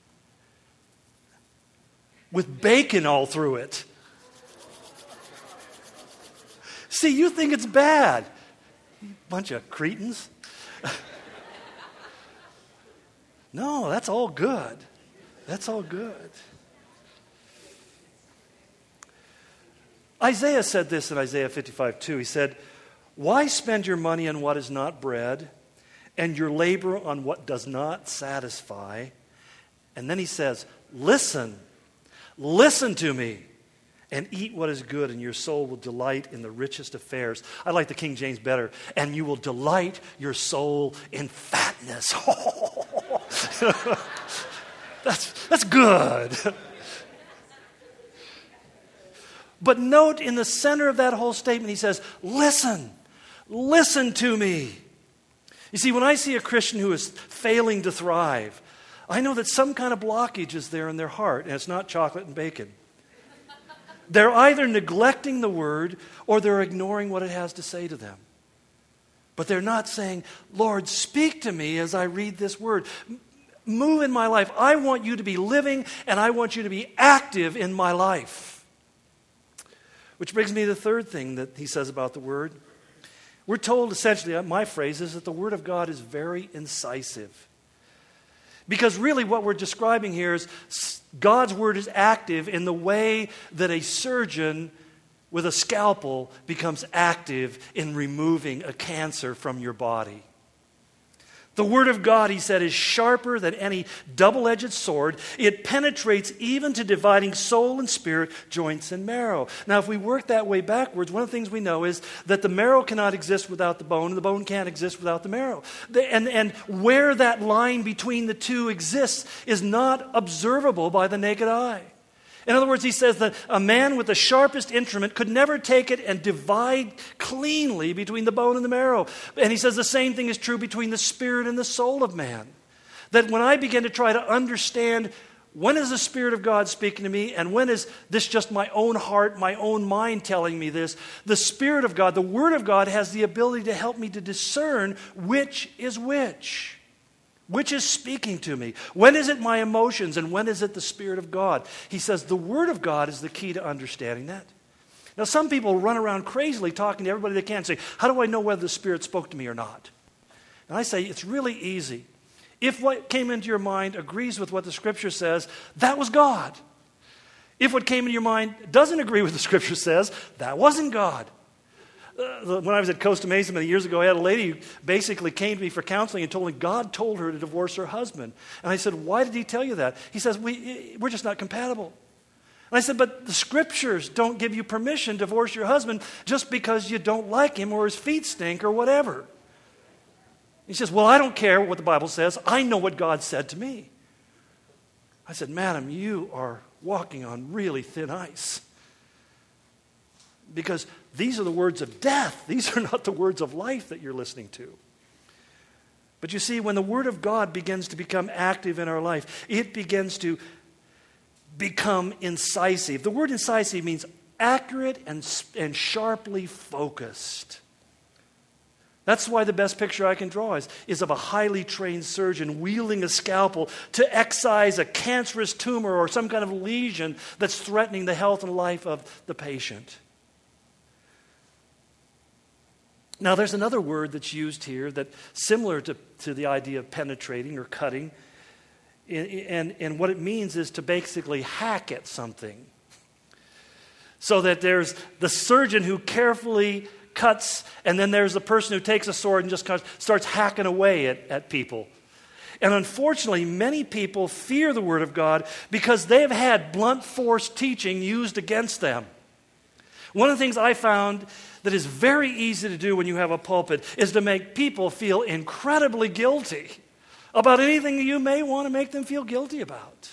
with bacon all through it. See, you think it's bad. You bunch of cretins. No, that's all good. That's all good. Isaiah said this in Isaiah fifty-five two. He said, why spend your money on what is not bread and your labor on what does not satisfy? And then he says, listen, listen to me and eat what is good, and your soul will delight in the richest affairs. I like the King James better. And you will delight your soul in fatness. That's, that's good. But note in the center of that whole statement, he says, listen, listen to me. You see, when I see a Christian who is failing to thrive, I know that some kind of blockage is there in their heart, and it's not chocolate and bacon. They're either neglecting the word or they're ignoring what it has to say to them. But they're not saying, Lord, speak to me as I read this word. Move in my life. I want you to be living, and I want you to be active in my life. Which brings me to the third thing that he says about the word. We're told, essentially, my phrase is that the word of God is very incisive. Because really what we're describing here is God's word is active in the way that a surgeon with a scalpel becomes active in removing a cancer from your body. The word of God, he said, is sharper than any double-edged sword. It penetrates even to dividing soul and spirit, joints and marrow. Now, if we work that way backwards, one of the things we know is that the marrow cannot exist without the bone, and the bone can't exist without the marrow. And, and where that line between the two exists is not observable by the naked eye. In other words, he says that a man with the sharpest instrument could never take it and divide cleanly between the bone and the marrow. And he says the same thing is true between the spirit and the soul of man. That when I begin to try to understand when is the Spirit of God speaking to me and when is this just my own heart, my own mind telling me this, the Spirit of God, the Word of God has the ability to help me to discern which is which. Which is speaking to me? When is it my emotions and when is it the Spirit of God? He says the Word of God is the key to understanding that. Now some people run around crazily talking to everybody they can, say, how do I know whether the Spirit spoke to me or not? And I say it's really easy. If what came into your mind agrees with what the Scripture says, that was God. If what came into your mind doesn't agree with what the Scripture says, that wasn't God. Uh, when I was at Costa Mesa many years ago, I had a lady who basically came to me for counseling and told me God told her to divorce her husband. And I said, why did he tell you that? He says, we, we're just not compatible. And I said, but the Scriptures don't give you permission to divorce your husband just because you don't like him or his feet stink or whatever. He says, well, I don't care what the Bible says. I know what God said to me. I said, madam, you are walking on really thin ice. Because these are the words of death. These are not the words of life that you're listening to. But you see, when the Word of God begins to become active in our life, it begins to become incisive. The word incisive means accurate and, and sharply focused. That's why the best picture I can draw is, is of a highly trained surgeon wielding a scalpel to excise a cancerous tumor or some kind of lesion that's threatening the health and life of the patient. Now, there's another word that's used here that similar to, to the idea of penetrating or cutting. And, and, and what it means is to basically hack at something. So that there's the surgeon who carefully cuts, and then there's the person who takes a sword and just kind of starts hacking away at, at people. And unfortunately, many people fear the Word of God because they've had blunt force teaching used against them. One of the things I found that is very easy to do when you have a pulpit is to make people feel incredibly guilty about anything you may want to make them feel guilty about.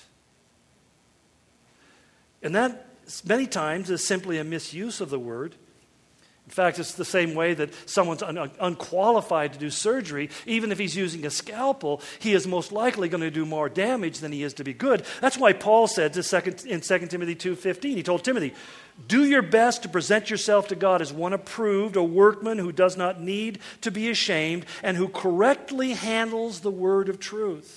And that, many times, is simply a misuse of the Word. In fact, it's the same way that someone's un- unqualified to do surgery. Even if he's using a scalpel, he is most likely going to do more damage than he is to be good. That's why Paul said to second, in Second Timothy two fifteen, he told Timothy, do your best to present yourself to God as one approved, a workman who does not need to be ashamed, and who correctly handles the word of truth.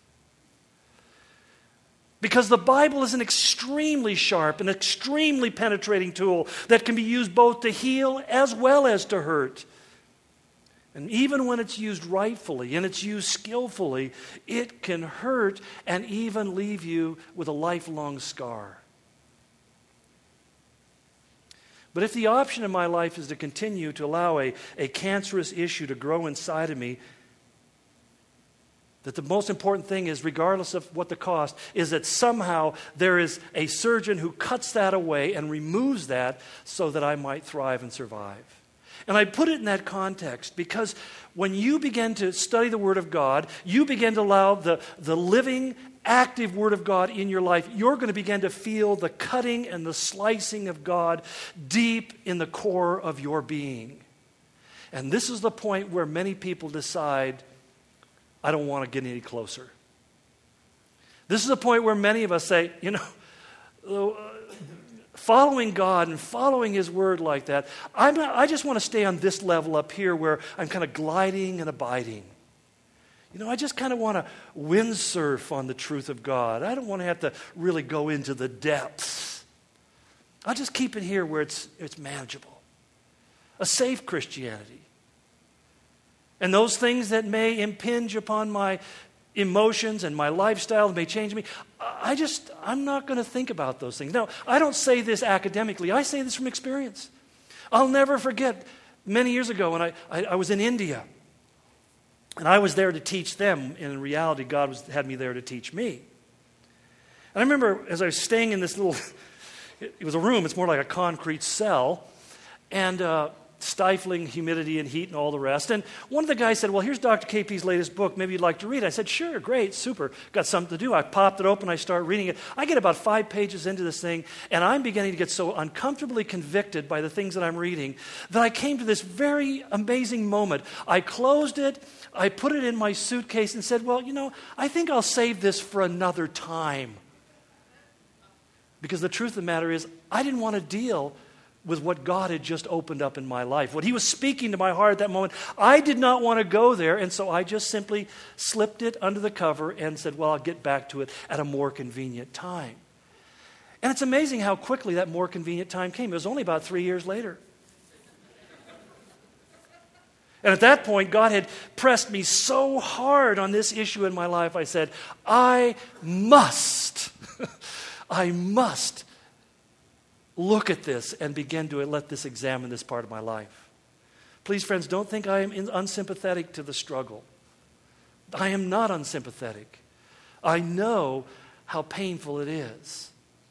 Because the Bible is an extremely sharp and extremely penetrating tool that can be used both to heal as well as to hurt. And even when it's used rightfully and it's used skillfully, it can hurt and even leave you with a lifelong scar. But if the option in my life is to continue to allow a, a cancerous issue to grow inside of me, that the most important thing is, regardless of what the cost, is that somehow there is a surgeon who cuts that away and removes that so that I might thrive and survive. And I put it in that context because when you begin to study the Word of God, you begin to allow the, the living, active Word of God in your life, you're going to begin to feel the cutting and the slicing of God deep in the core of your being. And this is the point where many people decide, I don't want to get any closer. This is the point where many of us say, you know, following God and following His Word like that, I'm not, I just want to stay on this level up here where I'm kind of gliding and abiding. You know, I just kind of want to windsurf on the truth of God. I don't want to have to really go into the depths. I'll just keep it here where it's, it's manageable. A safe Christianity. And those things that may impinge upon my emotions and my lifestyle may change me, I just, I'm not going to think about those things. Now, I don't say this academically. I say this from experience. I'll never forget many years ago when I, I, I was in India. And I was there to teach them. And in reality, God was, had me there to teach me. And I remember as I was staying in this little, it was a room, it's more like a concrete cell. And uh, stifling humidity and heat and all the rest. And one of the guys said, well, here's Doctor K P's latest book. Maybe you'd like to read it. I said, sure, great, super. Got something to do. I popped it open. I start reading it. I get about five pages into this thing, and I'm beginning to get so uncomfortably convicted by the things that I'm reading that I came to this very amazing moment. I closed it. I put it in my suitcase and said, well, you know, I think I'll save this for another time. Because the truth of the matter is, I didn't want to deal with what God had just opened up in my life. What He was speaking to my heart at that moment, I did not want to go there, and so I just simply slipped it under the cover and said, well, I'll get back to it at a more convenient time. And it's amazing how quickly that more convenient time came. It was only about three years later. And at that point, God had pressed me so hard on this issue in my life, I said, I must, I must look at this and begin to let this examine this part of my life. Please, friends, don't think I am unsympathetic to the struggle. I am not unsympathetic. I know how painful it is.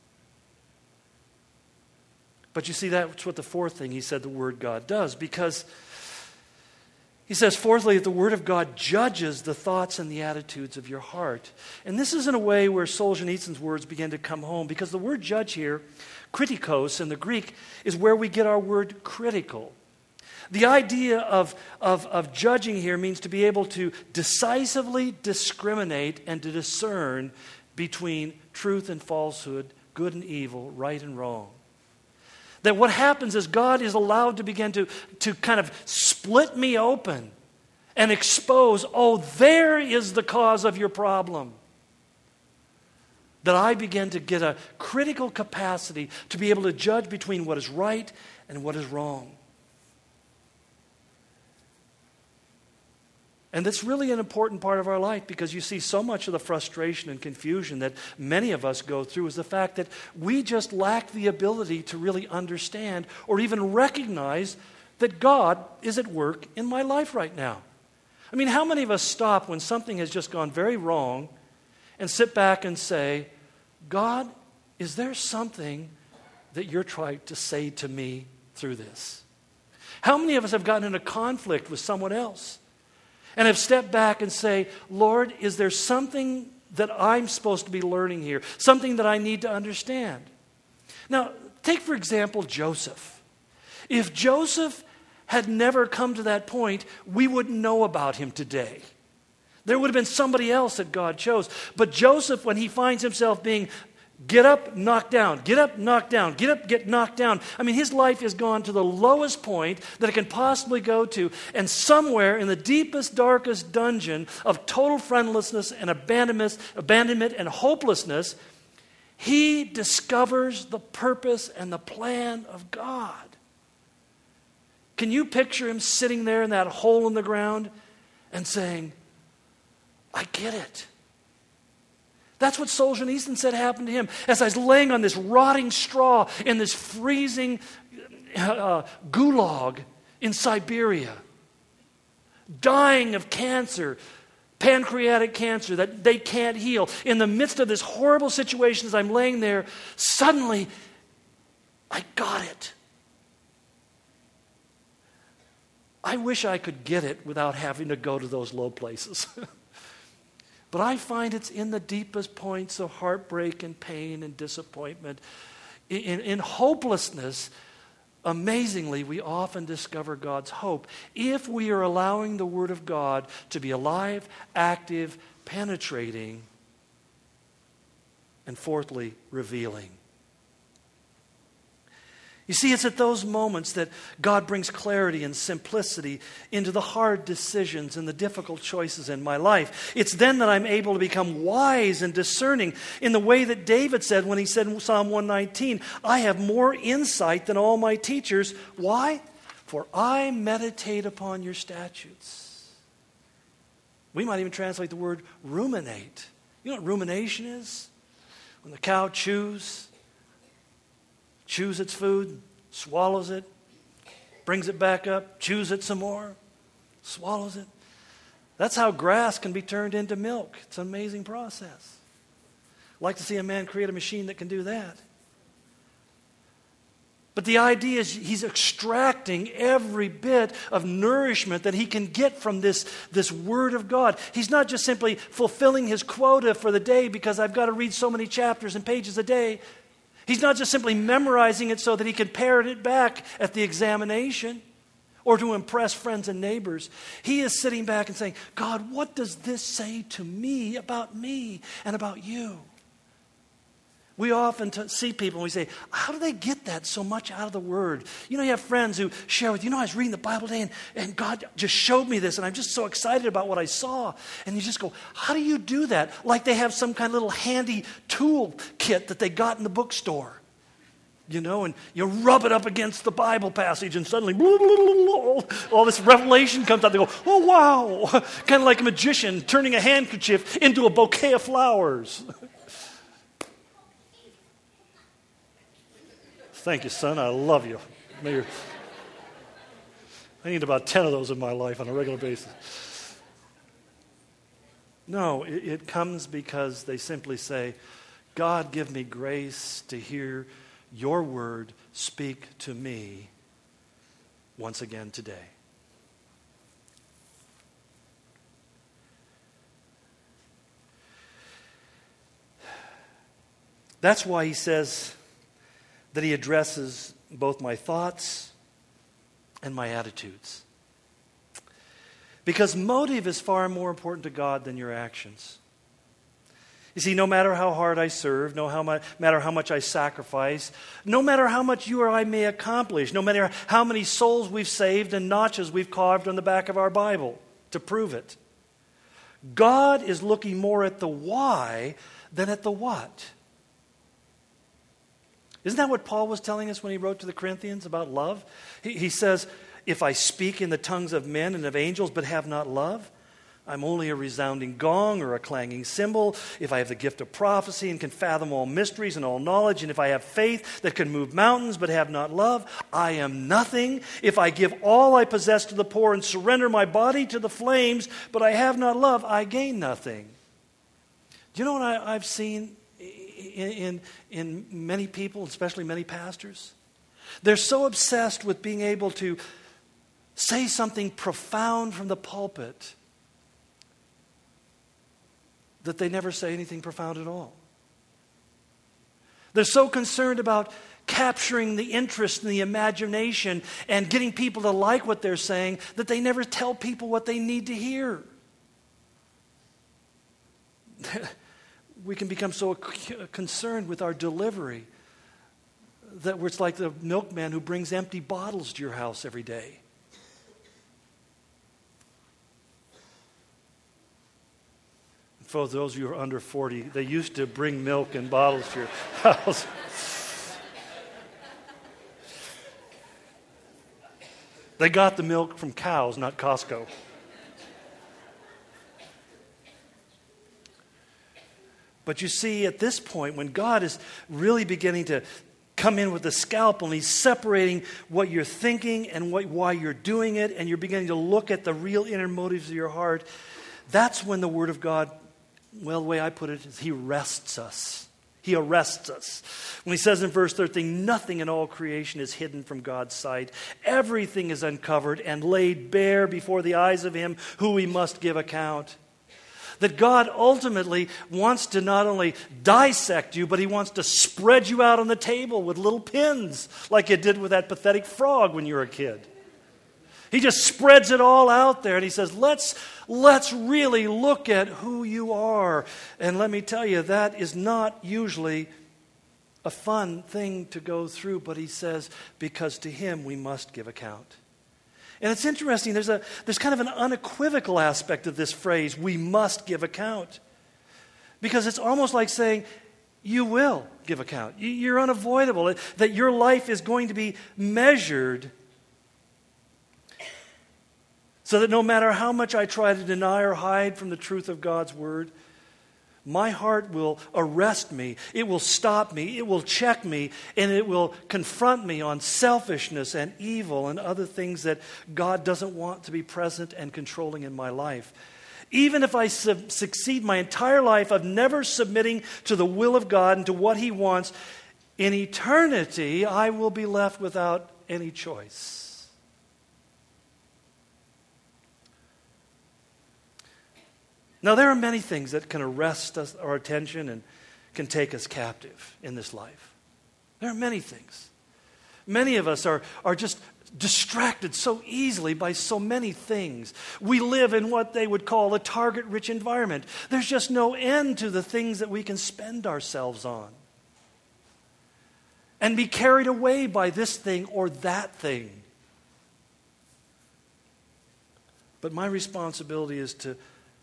But you see, that's what the fourth thing he said the Word God does, because he says, fourthly, that the Word of God judges the thoughts and the attitudes of your heart. And this is in a way where Solzhenitsyn's words begin to come home, because the word judge here, kritikos in the Greek, is where we get our word critical. The idea of, of, of judging here means to be able to decisively discriminate and to discern between truth and falsehood, good and evil, right and wrong. That what happens is God is allowed to begin to, to kind of split me open and expose, oh, there is the cause of your problem. That I begin to get a critical capacity to be able to judge between what is right and what is wrong. And that's really an important part of our life, because you see, so much of the frustration and confusion that many of us go through is the fact that we just lack the ability to really understand or even recognize that God is at work in my life right now. I mean, how many of us stop when something has just gone very wrong and sit back and say, God, is there something that you're trying to say to me through this? How many of us have gotten in a conflict with someone else and have stepped back and say, Lord, is there something that I'm supposed to be learning here? Something that I need to understand? Now, take for example Joseph. If Joseph had never come to that point, we wouldn't know about him today. There would have been somebody else that God chose. But Joseph, when he finds himself being get up, knocked down, get up, knocked down, get up, get knocked down. I mean, his life has gone to the lowest point that it can possibly go to. And somewhere in the deepest, darkest dungeon of total friendlessness and abandonment, abandonment and hopelessness, he discovers the purpose and the plan of God. Can you picture him sitting there in that hole in the ground and saying, I get it. That's what Solzhenitsyn said happened to him. As I was laying on this rotting straw in this freezing uh, gulag in Siberia, dying of cancer, pancreatic cancer that they can't heal. In the midst of this horrible situation, as I'm laying there, suddenly I got it. I wish I could get it without having to go to those low places. But I find it's in the deepest points of heartbreak and pain and disappointment. In, in, in hopelessness, amazingly, we often discover God's hope if we are allowing the Word of God to be alive, active, penetrating, and fourthly, revealing. You see, it's at those moments that God brings clarity and simplicity into the hard decisions and the difficult choices in my life. It's then that I'm able to become wise and discerning in the way that David said when he said in Psalm one nineteen, I have more insight than all my teachers. Why? For I meditate upon your statutes. We might even translate the word ruminate. You know what rumination is? When the cow chews, chews its food, swallows it, brings it back up, chews it some more, swallows it. That's how grass can be turned into milk. It's an amazing process. I'd like to see a man create a machine that can do that. But the idea is he's extracting every bit of nourishment that he can get from this, this Word of God. He's not just simply fulfilling his quota for the day because I've got to read so many chapters and pages a day. He's not just simply memorizing it so that he can parrot it back at the examination or to impress friends and neighbors. He is sitting back and saying, God, what does this say to me about me and about you? We often t- see people and we say, how do they get that so much out of the Word? You know, you have friends who share with you, you know, I was reading the Bible today and, and God just showed me this and I'm just so excited about what I saw. And you just go, how do you do that? Like they have some kind of little handy tool kit that they got in the bookstore. You know, and you rub it up against the Bible passage and suddenly blah, blah, blah, blah, all this revelation comes out. They go, oh, wow. Kind of like a magician turning a handkerchief into a bouquet of flowers. Thank you, son. I love you. I need about ten of those in my life on a regular basis. No, it, it comes because they simply say, God, give me grace to hear your word speak to me once again today. That's why he says that he addresses both my thoughts and my attitudes. Because motive is far more important to God than your actions. You see, no matter how hard I serve, no how much, matter how much I sacrifice, no matter how much you or I may accomplish, no matter how many souls we've saved and notches we've carved on the back of our Bible to prove it, God is looking more at the why than at the what. Isn't that what Paul was telling us when he wrote to the Corinthians about love? He, he says, if I speak in the tongues of men and of angels but have not love, I'm only a resounding gong or a clanging cymbal. If I have the gift of prophecy and can fathom all mysteries and all knowledge, and if I have faith that can move mountains but have not love, I am nothing. If I give all I possess to the poor and surrender my body to the flames, but I have not love, I gain nothing. Do you know what I, I've seen in, in, in many people, especially many pastors? They're so obsessed with being able to say something profound from the pulpit that they never say anything profound at all. They're so concerned about capturing the interest and the imagination and getting people to like what they're saying that they never tell people what they need to hear. We can become so concerned with our delivery that it's like the milkman who brings empty bottles to your house every day. For those of you who are under forty, they used to bring milk in bottles to your house. They got the milk from cows, not Costco. But you see, at this point, when God is really beginning to come in with the scalpel and he's separating what you're thinking and what, why you're doing it, and you're beginning to look at the real inner motives of your heart, that's when the Word of God, well, the way I put it is he arrests us. He arrests us. When he says in verse thirteen, nothing in all creation is hidden from God's sight. Everything is uncovered and laid bare before the eyes of him who we must give account. that God ultimately wants to not only dissect you, but he wants to spread you out on the table with little pins, like it did with that pathetic frog when you were a kid. He just spreads it all out there, and he says, let's, let's really look at who you are. And let me tell you, that is not usually a fun thing to go through, but he says, because to him we must give account. And it's interesting, there's a there's kind of an unequivocal aspect of this phrase, we must give account. Because it's almost like saying, you will give account. You're unavoidable, that your life is going to be measured so that no matter how much I try to deny or hide from the truth of God's word, my heart will arrest me, it will stop me, it will check me, and it will confront me on selfishness and evil and other things that God doesn't want to be present and controlling in my life. Even if I su- succeed my entire life of never submitting to the will of God and to what he wants, in eternity I will be left without any choice. Now, there are many things that can arrest us, our attention and can take us captive in this life. There are many things. Many of us are, are just distracted so easily by so many things. We live in what they would call a target-rich environment. There's just no end to the things that we can spend ourselves on and be carried away by this thing or that thing. But my responsibility is to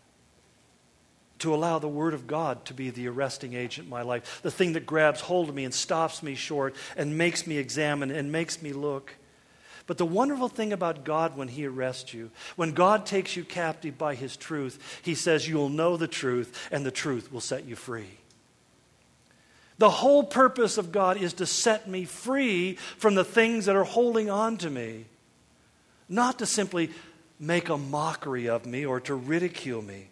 to allow the Word of God to be the arresting agent in my life, the thing that grabs hold of me and stops me short and makes me examine and makes me look. But the wonderful thing about God when he arrests you, when God takes you captive by his truth, he says you will know the truth and the truth will set you free. The whole purpose of God is to set me free from the things that are holding on to me, not to simply make a mockery of me or to ridicule me.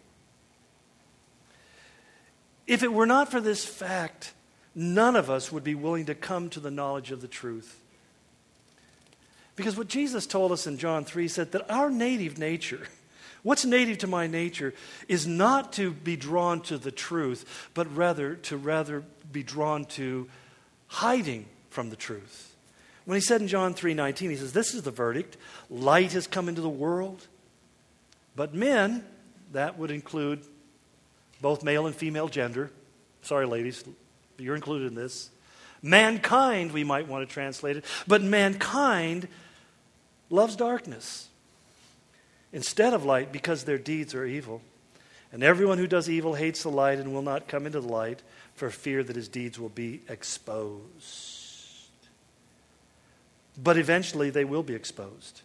If it were not for this fact, none of us would be willing to come to the knowledge of the truth. Because what Jesus told us in John three said that our native nature, what's native to my nature, is not to be drawn to the truth, but rather to rather be drawn to hiding from the truth. When he said in John three nineteen, he says, this is the verdict. Light has come into the world, but men, that would include both male and female gender. Sorry, ladies, you're included in this. Mankind, we might want to translate it. But mankind loves darkness instead of light because their deeds are evil. And everyone who does evil hates the light and will not come into the light for fear that his deeds will be exposed. But eventually they will be exposed.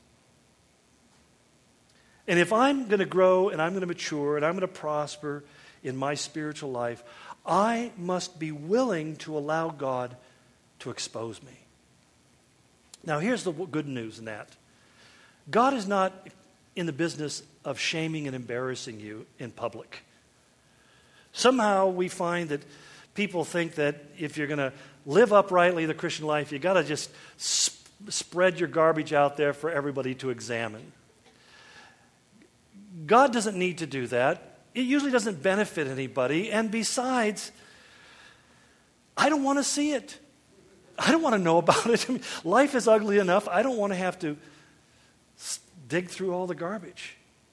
And if I'm going to grow and I'm going to mature and I'm going to prosper in my spiritual life, I must be willing to allow God to expose me. Now, here's the good news in that. God is not in the business of shaming and embarrassing you in public. Somehow we find that people think that if you're going to live uprightly the Christian life, you've got to just sp- spread your garbage out there for everybody to examine. God doesn't need to do that. It usually doesn't benefit anybody. And besides, I don't want to see it. I don't want to know about it. I mean, life is ugly enough. I don't want to have to dig through all the garbage.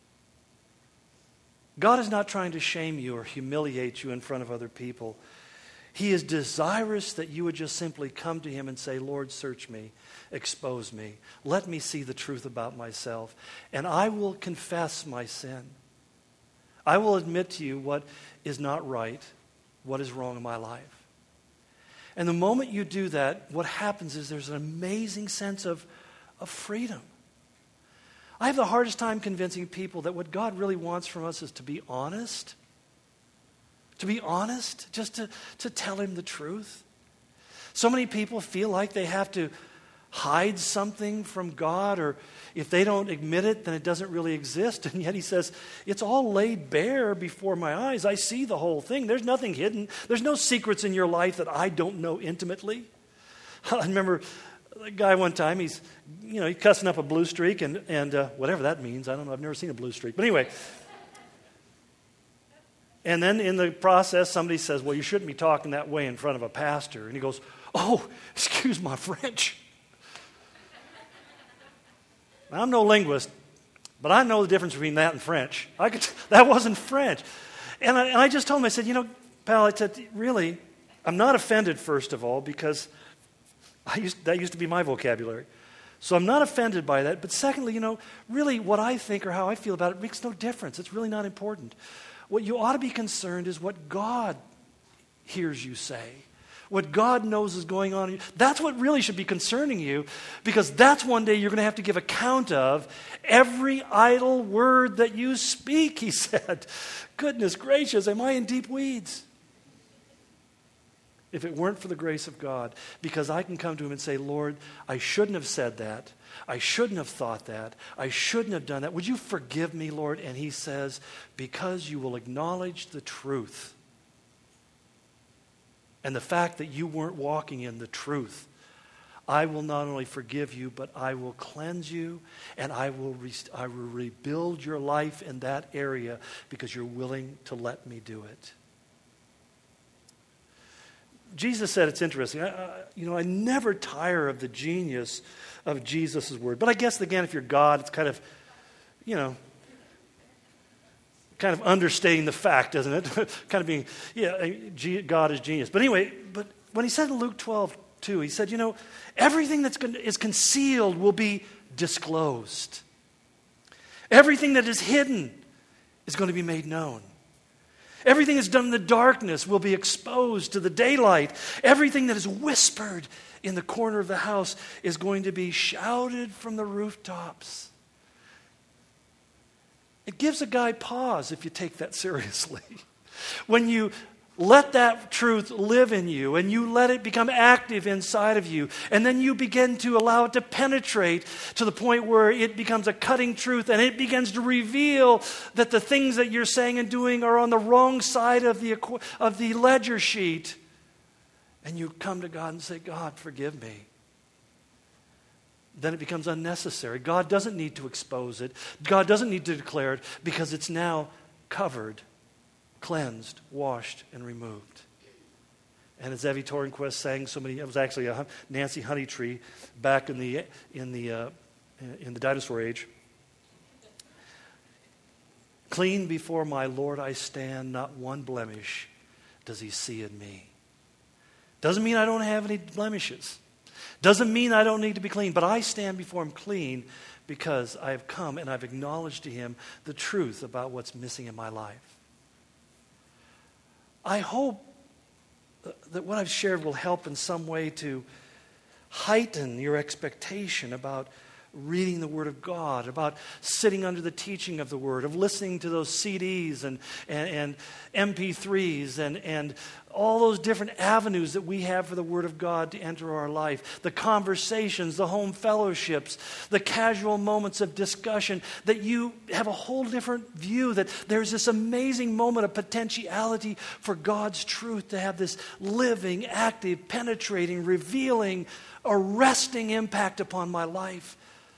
God is not trying to shame you or humiliate you in front of other people. He is desirous that you would just simply come to him and say, Lord, search me, expose me. Let me see the truth about myself. And I will confess my sin. I will admit to you what is not right, what is wrong in my life. And the moment you do that, what happens is there's an amazing sense of, of freedom. I have the hardest time convincing people that what God really wants from us is to be honest. To be honest, just to, to tell him the truth. So many people feel like they have to hide something from God, or if they don't admit it, then it doesn't really exist. And yet he says, it's all laid bare before my eyes. I see the whole thing. There's nothing hidden. There's no secrets in your life that I don't know intimately. I remember a guy one time, he's, you know, he's cussing up a blue streak, and, and uh, whatever that means. I don't know. I've never seen a blue streak. But anyway, And then in the process, somebody says, well, you shouldn't be talking that way in front of a pastor. And he goes, oh, excuse my French. Now, I'm no linguist, but I know the difference between that and French. I could, that wasn't French. And I, and I just told him, I said, you know, pal, I said, really, I'm not offended, first of all, because I used, that used to be my vocabulary. So I'm not offended by that. But secondly, you know, really what I think or how I feel about it makes no difference. It's really not important. What you ought to be concerned is what God hears you say. What God knows is going on. That's what really should be concerning you, because that's one day you're going to have to give account of every idle word that you speak, he said. Goodness gracious, am I in deep weeds? If it weren't for the grace of God, because I can come to him and say, Lord, I shouldn't have said that. I shouldn't have thought that. I shouldn't have done that. Would you forgive me, Lord? And he says, because you will acknowledge the truth. And the fact that you weren't walking in the truth, I will not only forgive you, but I will cleanse you, and I will, re- I will rebuild your life in that area because you're willing to let me do it. Jesus said, it's interesting, I, I, you know, I never tire of the genius of Jesus' word. But I guess, again, if you're God, it's kind of, you know, kind of understating the fact, isn't it? Kind of being, yeah, God is genius. But anyway, but when he said in Luke twelve two, he said, you know, everything that is concealed will be disclosed. Everything that is hidden is going to be made known. Everything that's done in the darkness will be exposed to the daylight. Everything that is whispered in the corner of the house is going to be shouted from the rooftops. It gives a guy pause if you take that seriously. When you let that truth live in you and you let it become active inside of you, and then you begin to allow it to penetrate to the point where it becomes a cutting truth, and it begins to reveal that the things that you're saying and doing are on the wrong side of the, of the ledger sheet. And you come to God and say, God, forgive me. Then it becomes unnecessary. God doesn't need to expose it. God doesn't need to declare it, because it's now covered, cleansed, washed, and removed. And as Evie Tornquist sang so many, it was actually a Nancy Honeytree back in the in the uh, in the dinosaur age. Clean before my Lord I stand, not one blemish does he see in me. Doesn't mean I don't have any blemishes. Doesn't mean I don't need to be clean, but I stand before him clean because I have come and I've acknowledged to him the truth about what's missing in my life. I hope that what I've shared will help in some way to heighten your expectation about reading the Word of God, about sitting under the teaching of the Word, of listening to those C Ds and, and, and M P threes and, and all those different avenues that we have for the Word of God to enter our life, the conversations, the home fellowships, the casual moments of discussion, that you have a whole different view, that there's this amazing moment of potentiality for God's truth to have this living, active, penetrating, revealing, arresting impact upon my life.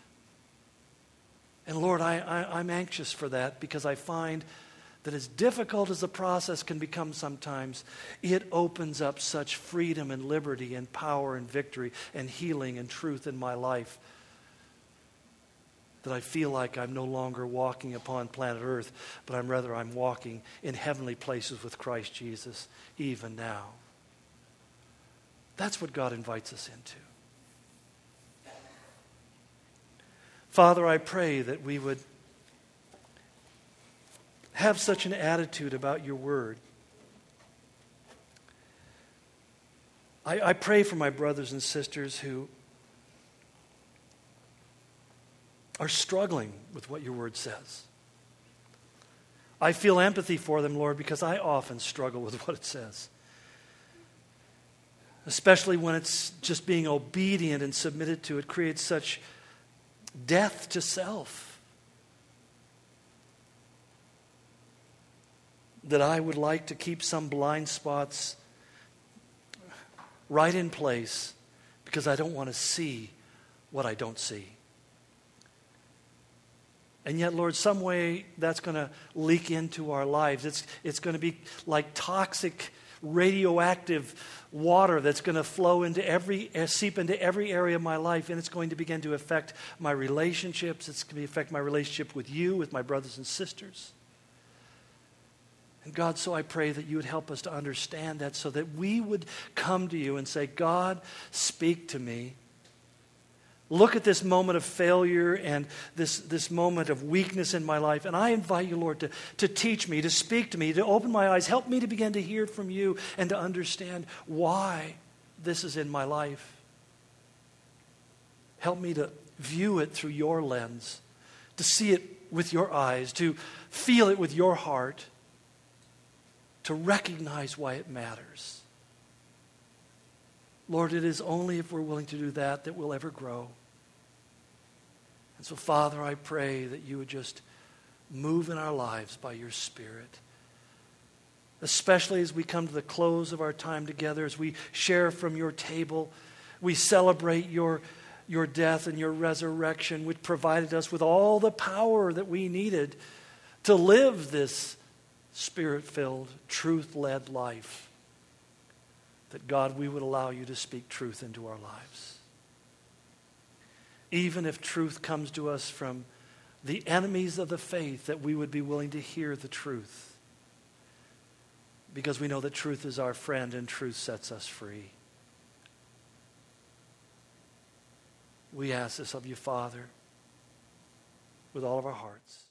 And Lord, I, I, I'm anxious for that, because I find that as difficult as the process can become sometimes, it opens up such freedom and liberty and power and victory and healing and truth in my life that I feel like I'm no longer walking upon planet Earth, but I'm rather I'm walking in heavenly places with Christ Jesus even now. That's what God invites us into. Father, I pray that we would have such an attitude about your word. I, I pray for my brothers and sisters who are struggling with what your word says. I feel empathy for them, Lord, because I often struggle with what it says. Especially when it's just being obedient and submitted to it creates such death to self, that I would like to keep some blind spots right in place because I don't want to see what I don't see. And yet, Lord, some way that's going to leak into our lives. It's, it's going to be like toxic, radioactive water that's going to flow into every, seep into every area of my life, and it's going to begin to affect my relationships. It's going to affect my relationship with you, with my brothers and sisters. And God, so I pray that you would help us to understand that so that we would come to you and say, God, speak to me. Look at this moment of failure and this, this moment of weakness in my life. And I invite you, Lord, to, to teach me, to speak to me, to open my eyes. Help me to begin to hear from you and to understand why this is in my life. Help me to view it through your lens, to see it with your eyes, to feel it with your heart, to recognize why it matters. Lord, it is only if we're willing to do that that we'll ever grow. And so, Father, I pray that you would just move in our lives by your Spirit. Especially as we come to the close of our time together, as we share from your table, we celebrate your, your death and your resurrection, which provided us with all the power that we needed to live this Spirit-filled, truth-led life. That, God, we would allow you to speak truth into our lives. Even if truth comes to us from the enemies of the faith, that we would be willing to hear the truth. Because we know that truth is our friend and truth sets us free. We ask this of you, Father, with all of our hearts.